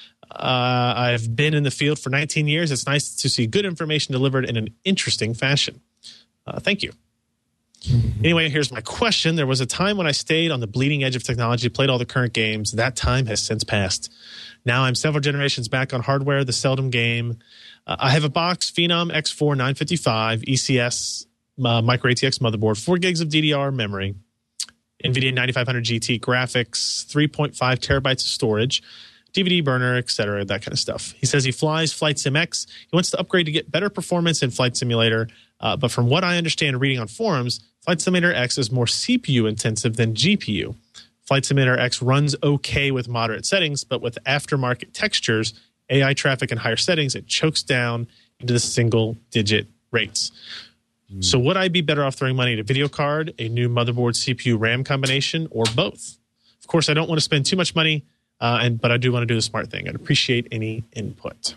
Uh, I've been in the field for nineteen years. It's nice to see good information delivered in an interesting fashion. Uh, thank you. Anyway, here's my question. There was a time when I stayed on the bleeding edge of technology, played all the current games. That time has since passed. Now I'm several generations back on hardware, the seldom game. Uh, I have a box Phenom X four nine fifty-five, E C S uh, micro A T X motherboard, four gigs of D D R memory, NVIDIA ninety-five hundred G T graphics, three point five terabytes of storage, D V D burner, et cetera, that kind of stuff. He says he flies Flight Sim X. He wants to upgrade to get better performance in Flight Simulator. Uh, but from what I understand reading on forums, Flight Simulator X is more C P U intensive than G P U. Flight Simulator X runs okay with moderate settings, but with aftermarket textures, A I traffic, and higher settings, it chokes down into the single-digit rates. Mm. So would I be better off throwing money at a video card, a new motherboard C P U RAM combination, or both? Of course, I don't want to spend too much money, Uh, and but I do want to do the smart thing. I'd appreciate any input.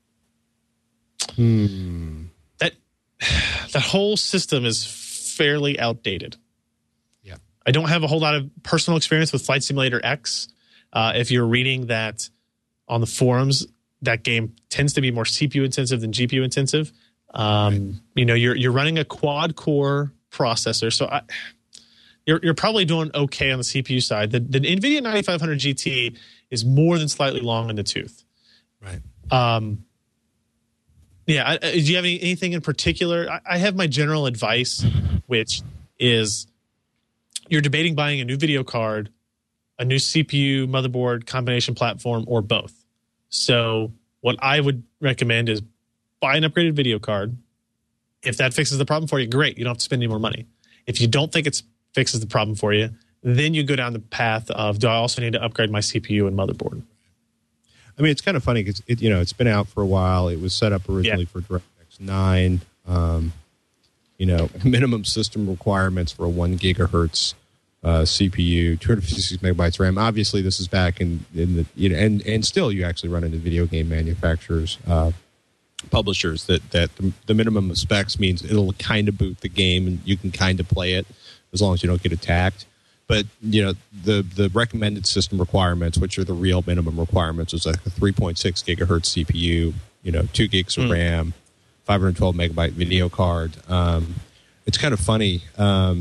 Hmm. That that whole system is fairly outdated. Yeah. I don't have a whole lot of personal experience with Flight Simulator X. Uh, if you're reading that on the forums, that game tends to be more C P U intensive than G P U intensive. Um, right. You know, you're you're running a quad core processor, so I. You're, you're probably doing okay on the C P U side. The, the NVIDIA ninety-five hundred G T is more than slightly long in the tooth. Right. Um, yeah. I, do you have any, anything in particular? I, I have my general advice, which is you're debating buying a new video card, a new C P U, motherboard, combination platform, or both. So what I would recommend is buy an upgraded video card. If that fixes the problem for you, great. You don't have to spend any more money. If you don't think it's fixes the problem for you, then you go down the path of, do I also need to upgrade my C P U and motherboard? I mean, it's kind of funny because it, you know, it's been out for a while. It was set up originally yeah. for DirectX nine. Um, you know, minimum system requirements for a one gigahertz uh, C P U, two hundred fifty-six megabytes RAM. Obviously, this is back in, in the you know, and and still you actually run into video game manufacturers, uh, publishers that that the, the minimum of specs means it'll kind of boot the game and you can kind of play it as long as you don't get attacked. But, you know, the the recommended system requirements, which are the real minimum requirements, is like a three point six gigahertz C P U, you know, two gigs of mm. RAM, five hundred twelve megabyte video card. Um, it's kind of funny. Um,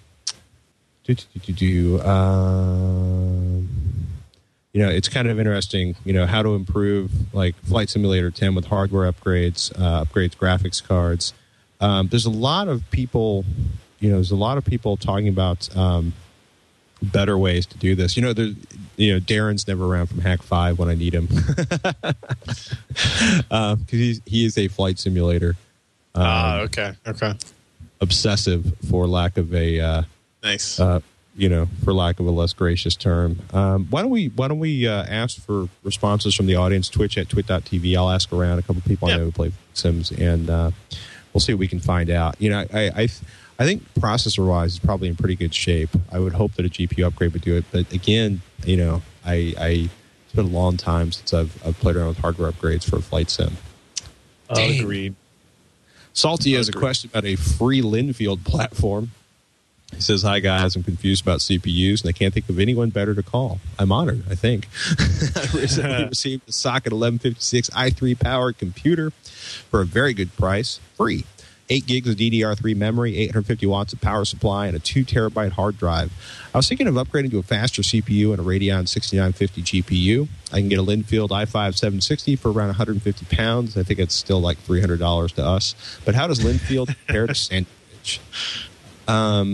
do, do, do, do, um, you know, it's kind of interesting, you know, how to improve, like, Flight Simulator ten with hardware upgrades, uh, upgrades graphics cards. Um, there's a lot of people... You know, there's a lot of people talking about um, better ways to do this. You know, there, you know, Darren's never around from Hack Five when I need him because uh, he's he is a flight simulator. Ah, um, uh, okay, okay. Obsessive, for lack of a uh, Nice. Uh, you know, for lack of a less gracious term. Um, why don't we Why don't we uh, ask for responses from the audience? Twitch at twit dot t v. I'll ask around a couple of people yeah. I know who play Sims, and uh, we'll see what we can find out. You know, I I, I think processor wise, it's probably in pretty good shape. I would hope that a G P U upgrade would do it, but again, you know, I, I it's been a long time since I've I've played around with hardware upgrades for a flight sim. Uh, agreed. Salty has a question about a free Linfield platform. He says, "Hi guys, I'm confused about C P Us, and I can't think of anyone better to call. I'm honored. I think I recently received a Socket eleven fifty-six i three powered computer for a very good price, free. Eight gigs of D D R three memory, eight hundred fifty watts of power supply, and a two terabyte hard drive. I was thinking of upgrading to a faster C P U and a Radeon sixty-nine fifty G P U. I can get a Linfield i five seven sixty for around one hundred fifty pounds. I think it's still like three hundred dollars to us. But how does Linfield compare to Sandwich?" Um,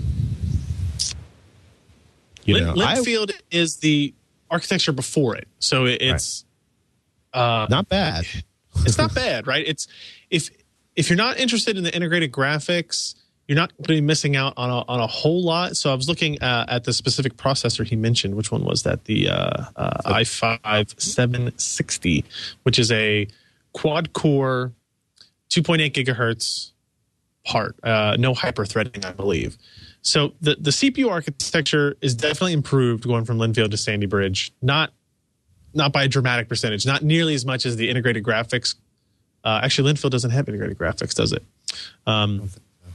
you Lin- know, Linfield I, is the architecture before it, so it, it's right. uh, not bad. It's not bad, right? It's if if you're not interested in the integrated graphics, you're not going to be missing out on a, on a whole lot. So I was looking uh, at the specific processor he mentioned. Which one was that? The uh, uh, i five seven sixty, which is a quad core, two point eight gigahertz. Part uh, no hyper threading, I believe. So the the C P U architecture is definitely improved going from Linfield to Sandy Bridge. Not not by a dramatic percentage, not nearly as much as the integrated graphics. Uh, actually, Linfield doesn't have integrated graphics, does it? Um,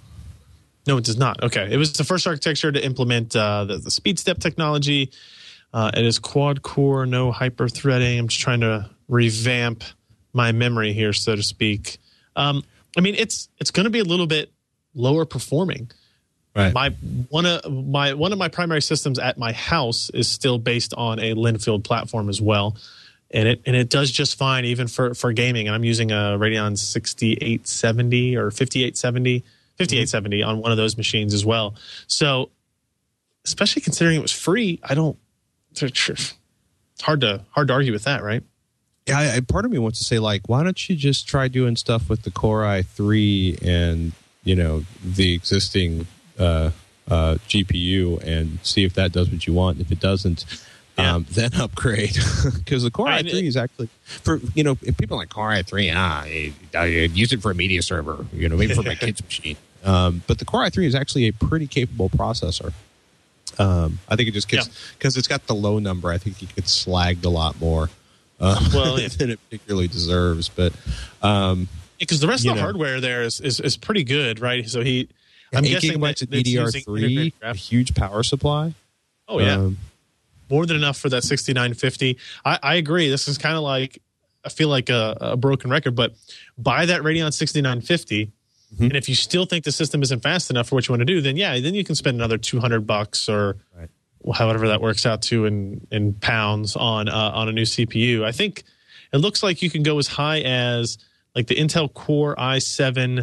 no, it does not. Okay, it was the first architecture to implement uh, the, the speed step technology. Uh, it is quad core, no hyper threading. I'm just trying to revamp my memory here, so to speak. Um, I mean, it's it's going to be a little bit lower performing. Right. My one of my one of my primary systems at my house is still based on a Linfield platform as well, and it and it does just fine even for, for gaming. And I'm using a Radeon sixty-eight seventy or fifty-eight seventy, fifty-eight seventy on one of those machines as well. So, especially considering it was free, I don't. It's hard to hard to argue with that, right? Yeah, I, I, part of me wants to say, like, why don't you just try doing stuff with the Core i three and, you know, the existing uh, uh, G P U and see if that does what you want. If it doesn't, yeah. um, then upgrade. Because the Core i three is actually, for, you know, if people are like, Core i three, ah, I, I use it for a media server, you know, maybe for my kid's machine. Um, but the Core i three is actually a pretty capable processor. Um, I think it just gets, because yeah. it's got the low number, I think it gets slagged a lot more. Uh, well, yeah. than it particularly deserves, but um, because the rest of the know. hardware there is, is is pretty good, right? So he, yeah, I'm eight guessing gigabytes that of D D R three, a huge power supply. Oh yeah, um, more than enough for that sixty-nine fifty. I, I agree. This is kind of like I feel like a, a broken record, but buy that Radeon sixty-nine fifty, mm-hmm. and if you still think the system isn't fast enough for what you want to do, then yeah, then you can spend another two hundred bucks or. Right. However that works out to in, in pounds on uh, on a new C P U. I think it looks like you can go as high as like the Intel Core i seven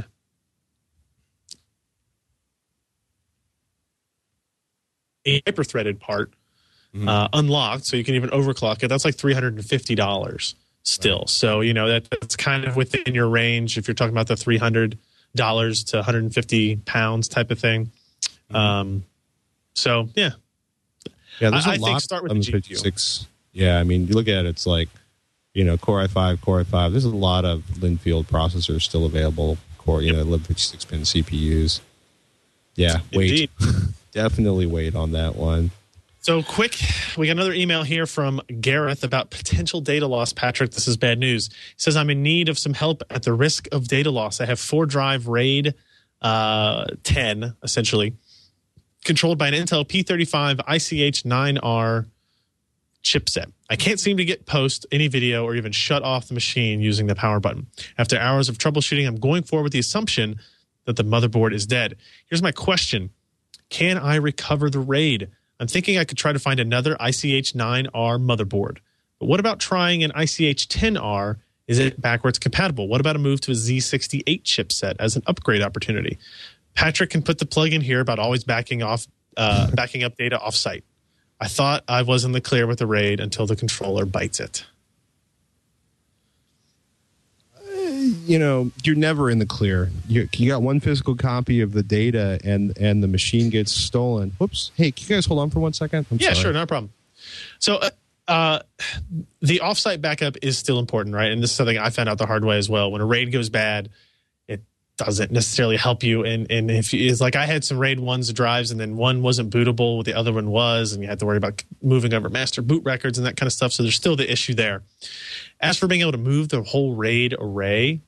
hyper-threaded part mm-hmm. uh, unlocked, so you can even overclock it. That's like three hundred fifty dollars still. Right. So, you know, that, that's kind of within your range if you're talking about the three hundred dollars to one hundred fifty pounds type of thing. Mm-hmm. Um, so, yeah. Yeah, there's a I, I lot think start with of the G P U. fifty-six. Yeah, I mean, you look at it, it's like, you know, Core i five, Core i five. There's a lot of Linfield processors still available. Core, you yep. know, fifty-six pin C P Us. Yeah, wait. Definitely wait on that one. So quick, we got another email here from Gareth about potential data loss. Patrick, this is bad news. He says, I'm in need of some help at the risk of data loss. I have four drive RAID uh, ten, essentially, controlled by an Intel P thirty-five I C H nine R chipset. I can't seem to get post any video or even shut off the machine using the power button. After hours of troubleshooting, I'm going forward with the assumption that the motherboard is dead. Here's my question. Can I recover the RAID? I'm thinking I could try to find another I C H nine R motherboard. But what about trying an I C H ten R? Is it backwards compatible? What about a move to a Z sixty-eight chipset as an upgrade opportunity? Patrick can put the plug in here about always backing off, uh, backing up data offsite. I thought I was in the clear with the RAID until the controller bites it. you know, you're never in the clear. You, you got one physical copy of the data, and and the machine gets stolen. Whoops. Hey, can you guys hold on for one second? I'm yeah, sorry. sure, no problem. So, uh, uh, the offsite backup is still important, right? And this is something I found out the hard way as well. When a RAID goes bad, it doesn't necessarily help you. And and if you, it's like I had some RAID ones drives, and then one wasn't bootable, the other one was, and you had to worry about moving over master boot records and that kind of stuff. So there's still the issue there. As for being able to move the whole RAID array,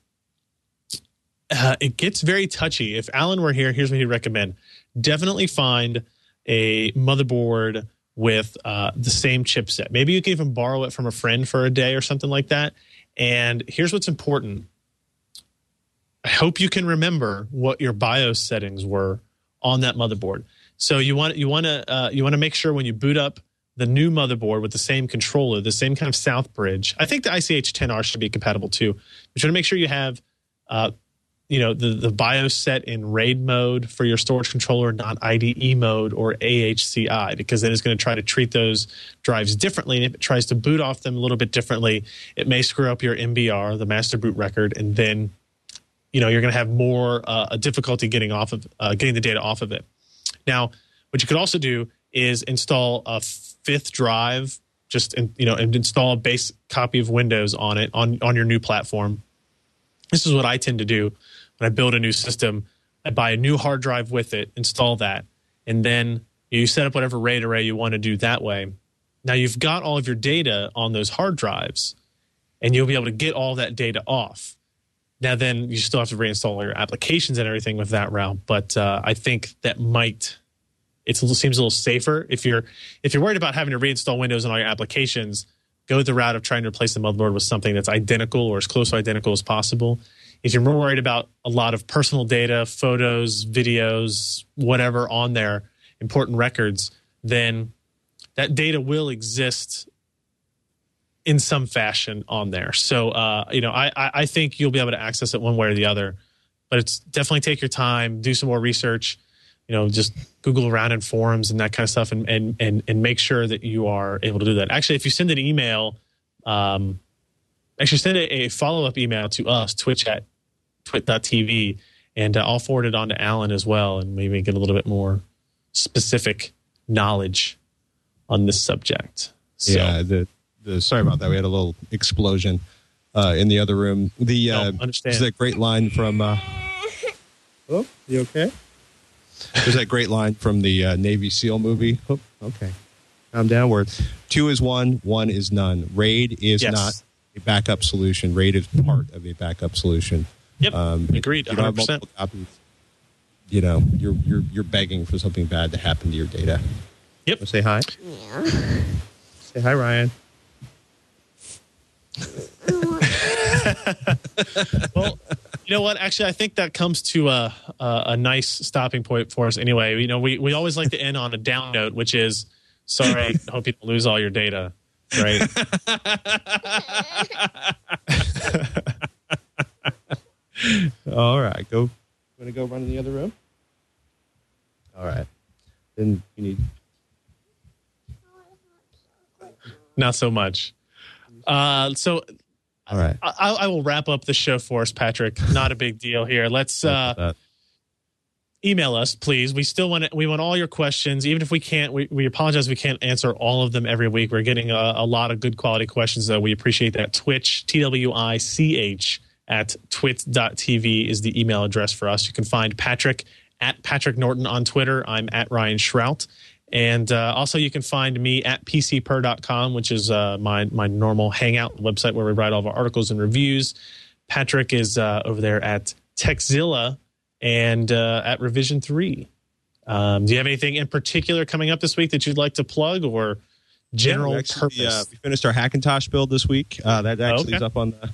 uh, it gets very touchy. If Alan were here, here's what he'd recommend. Definitely find a motherboard with uh, the same chipset. Maybe you can even borrow it from a friend for a day or something like that. And here's what's important. I hope you can remember what your BIOS settings were on that motherboard. So you want you want to uh, you want to make sure when you boot up the new motherboard with the same controller, the same kind of South Bridge. I think the I C H ten R should be compatible too. But you want to make sure you have, uh, you know, the, the BIOS set in RAID mode for your storage controller, not I D E mode or A H C I, because then it's going to try to treat those drives differently. And if it tries to boot off them a little bit differently, it may screw up your M B R, the master boot record, and then, you know, you're going to have more uh, a difficulty getting off of uh, getting the data off of it. Now, what you could also do is install a fifth drive, just in, you know, and install a base copy of Windows on it on, on your new platform. This is what I tend to do when I build a new system. I buy a new hard drive with it, install that, and then you set up whatever RAID array you want to do that way. Now you've got all of your data on those hard drives, and you'll be able to get all that data off. Now then you still have to reinstall all your applications and everything with that route, but uh, I think that might. It seems a little safer. If you're if you're worried about having to reinstall Windows on all your applications, go the route of trying to replace the motherboard with something that's identical or as close to identical as possible. If you're more worried about a lot of personal data, photos, videos, whatever on there, important records, then that data will exist in some fashion on there. So, uh, you know, I, I think you'll be able to access it one way or the other. But it's definitely take your time, do some more research. You know, just Google around in forums and that kind of stuff, and and and and make sure that you are able to do that. Actually, if you send an email, um, actually send a, a follow-up email to us, Twitch at twit dot t v, and uh, I'll forward it on to Alan as well, and maybe get a little bit more specific knowledge on this subject. So, yeah, the, the sorry about that. We had a little explosion uh, in the other room. The uh, no, understand. There's that great line from. Uh, oh, you okay? There's that great line from the uh, Navy SEAL movie. Oh, okay. I'm downward. Two is one, one is none. RAID is yes. not a backup solution. RAID is part of a backup solution. Yep, um, agreed, you don't one hundred percent. have multiple copies, you know, you're, you're, you're begging for something bad to happen to your data. Yep. Wanna say hi? Yeah. Say hi, Ryan. Well, you know what? Actually, I think that comes to a, a a nice stopping point for us. Anyway, you know, we we always like to end on a down note, which is, sorry, I hope you don't lose all your data, right? All right, go. Want to go run in the other room? All right. Then you need. Not so much. Uh, so. All right. I, I will wrap up the show for us, Patrick. Not a big deal here. Let's uh, email us, please. We still want to, we want all your questions, even if we can't. We, we apologize we can't answer all of them every week. We're getting a, a lot of good quality questions, though. We appreciate that. Twitch, T W I C H at twit dot t v is the email address for us. You can find Patrick at Patrick Norton on Twitter. I'm at Ryan Shrout. And uh, also you can find me at p c per dot com, which is uh, my my normal hangout website where we write all of our articles and reviews. Patrick is uh, over there at Techzilla and uh, at Revision three. Um, do you have anything in particular coming up this week that you'd like to plug, or general yeah, actually, purpose? Uh, we finished our Hackintosh build this week. Uh, that actually okay. is up on the...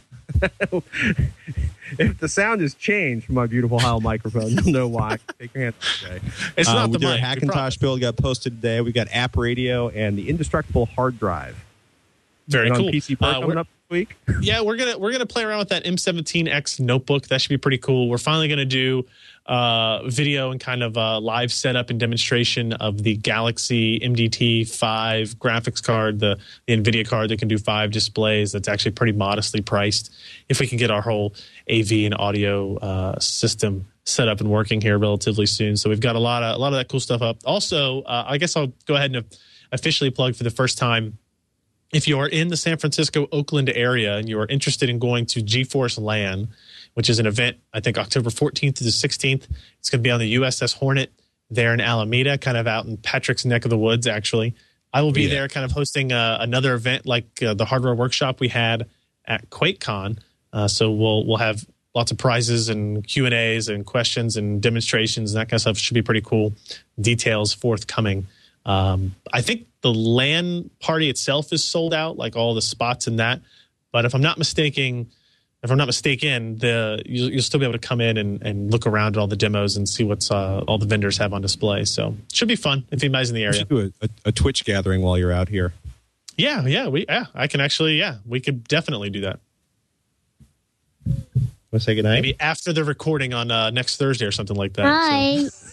If the sound has changed from my beautiful Heil microphone, you'll know why. Take your hands today. It's uh, not we the did mic. Our Hackintosh build got posted today. We got App Radio and the Indestructible Hard Drive. Very and cool. On P C Per uh, coming up this week. Yeah, we're gonna we're gonna play around with that M seventeen X notebook. That should be pretty cool. We're finally gonna do uh, video and kind of uh, live setup and demonstration of the Galaxy M D T five graphics card, the, the NVIDIA card that can do five displays. That's actually pretty modestly priced. If we can get our whole A V and audio uh, system set up and working here relatively soon, so we've got a lot of a lot of that cool stuff up. Also, uh, I guess I'll go ahead and officially plug for the first time. If you are in the San Francisco, Oakland area and you are interested in going to GeForce LAN, which is an event, I think October fourteenth to the sixteenth, it's going to be on the U S S Hornet there in Alameda, kind of out in Patrick's neck of the woods, actually. I will be yeah. there kind of hosting uh, another event like uh, the hardware workshop we had at QuakeCon. Uh, so we'll we'll have lots of prizes and Q and A's and questions and demonstrations and that kind of stuff. Should be pretty cool. Details forthcoming. Um, I think the LAN party itself is sold out, like all the spots in that. But if I'm not mistaken, if I'm not mistaken, the you'll, you'll still be able to come in and, and look around at all the demos and see what's uh, all the vendors have on display. So it should be fun if anybody's in the area. You should do a, a, a Twitch gathering while you're out here. Yeah, yeah, we yeah, I can actually yeah, we could definitely do that. Want to say goodnight? Maybe after the recording on uh, next Thursday or something like that. Bye. So.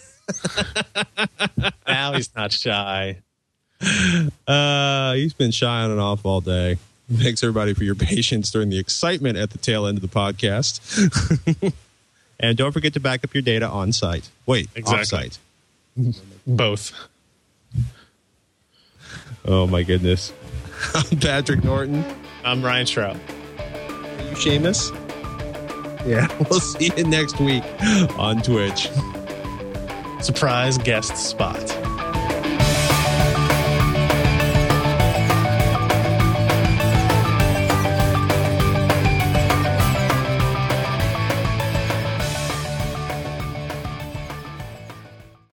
Now he's not shy. Uh, he's been shy on and off all day. Thanks, everybody, for your patience during the excitement at the tail end of the podcast. And don't forget to back up your data on site. Wait, exactly. off site. Both. Oh, my goodness. I'm Patrick Norton. I'm Ryan Shrout. Are you Seamus? Yeah. We'll see you next week on Twitch. Surprise guest spot.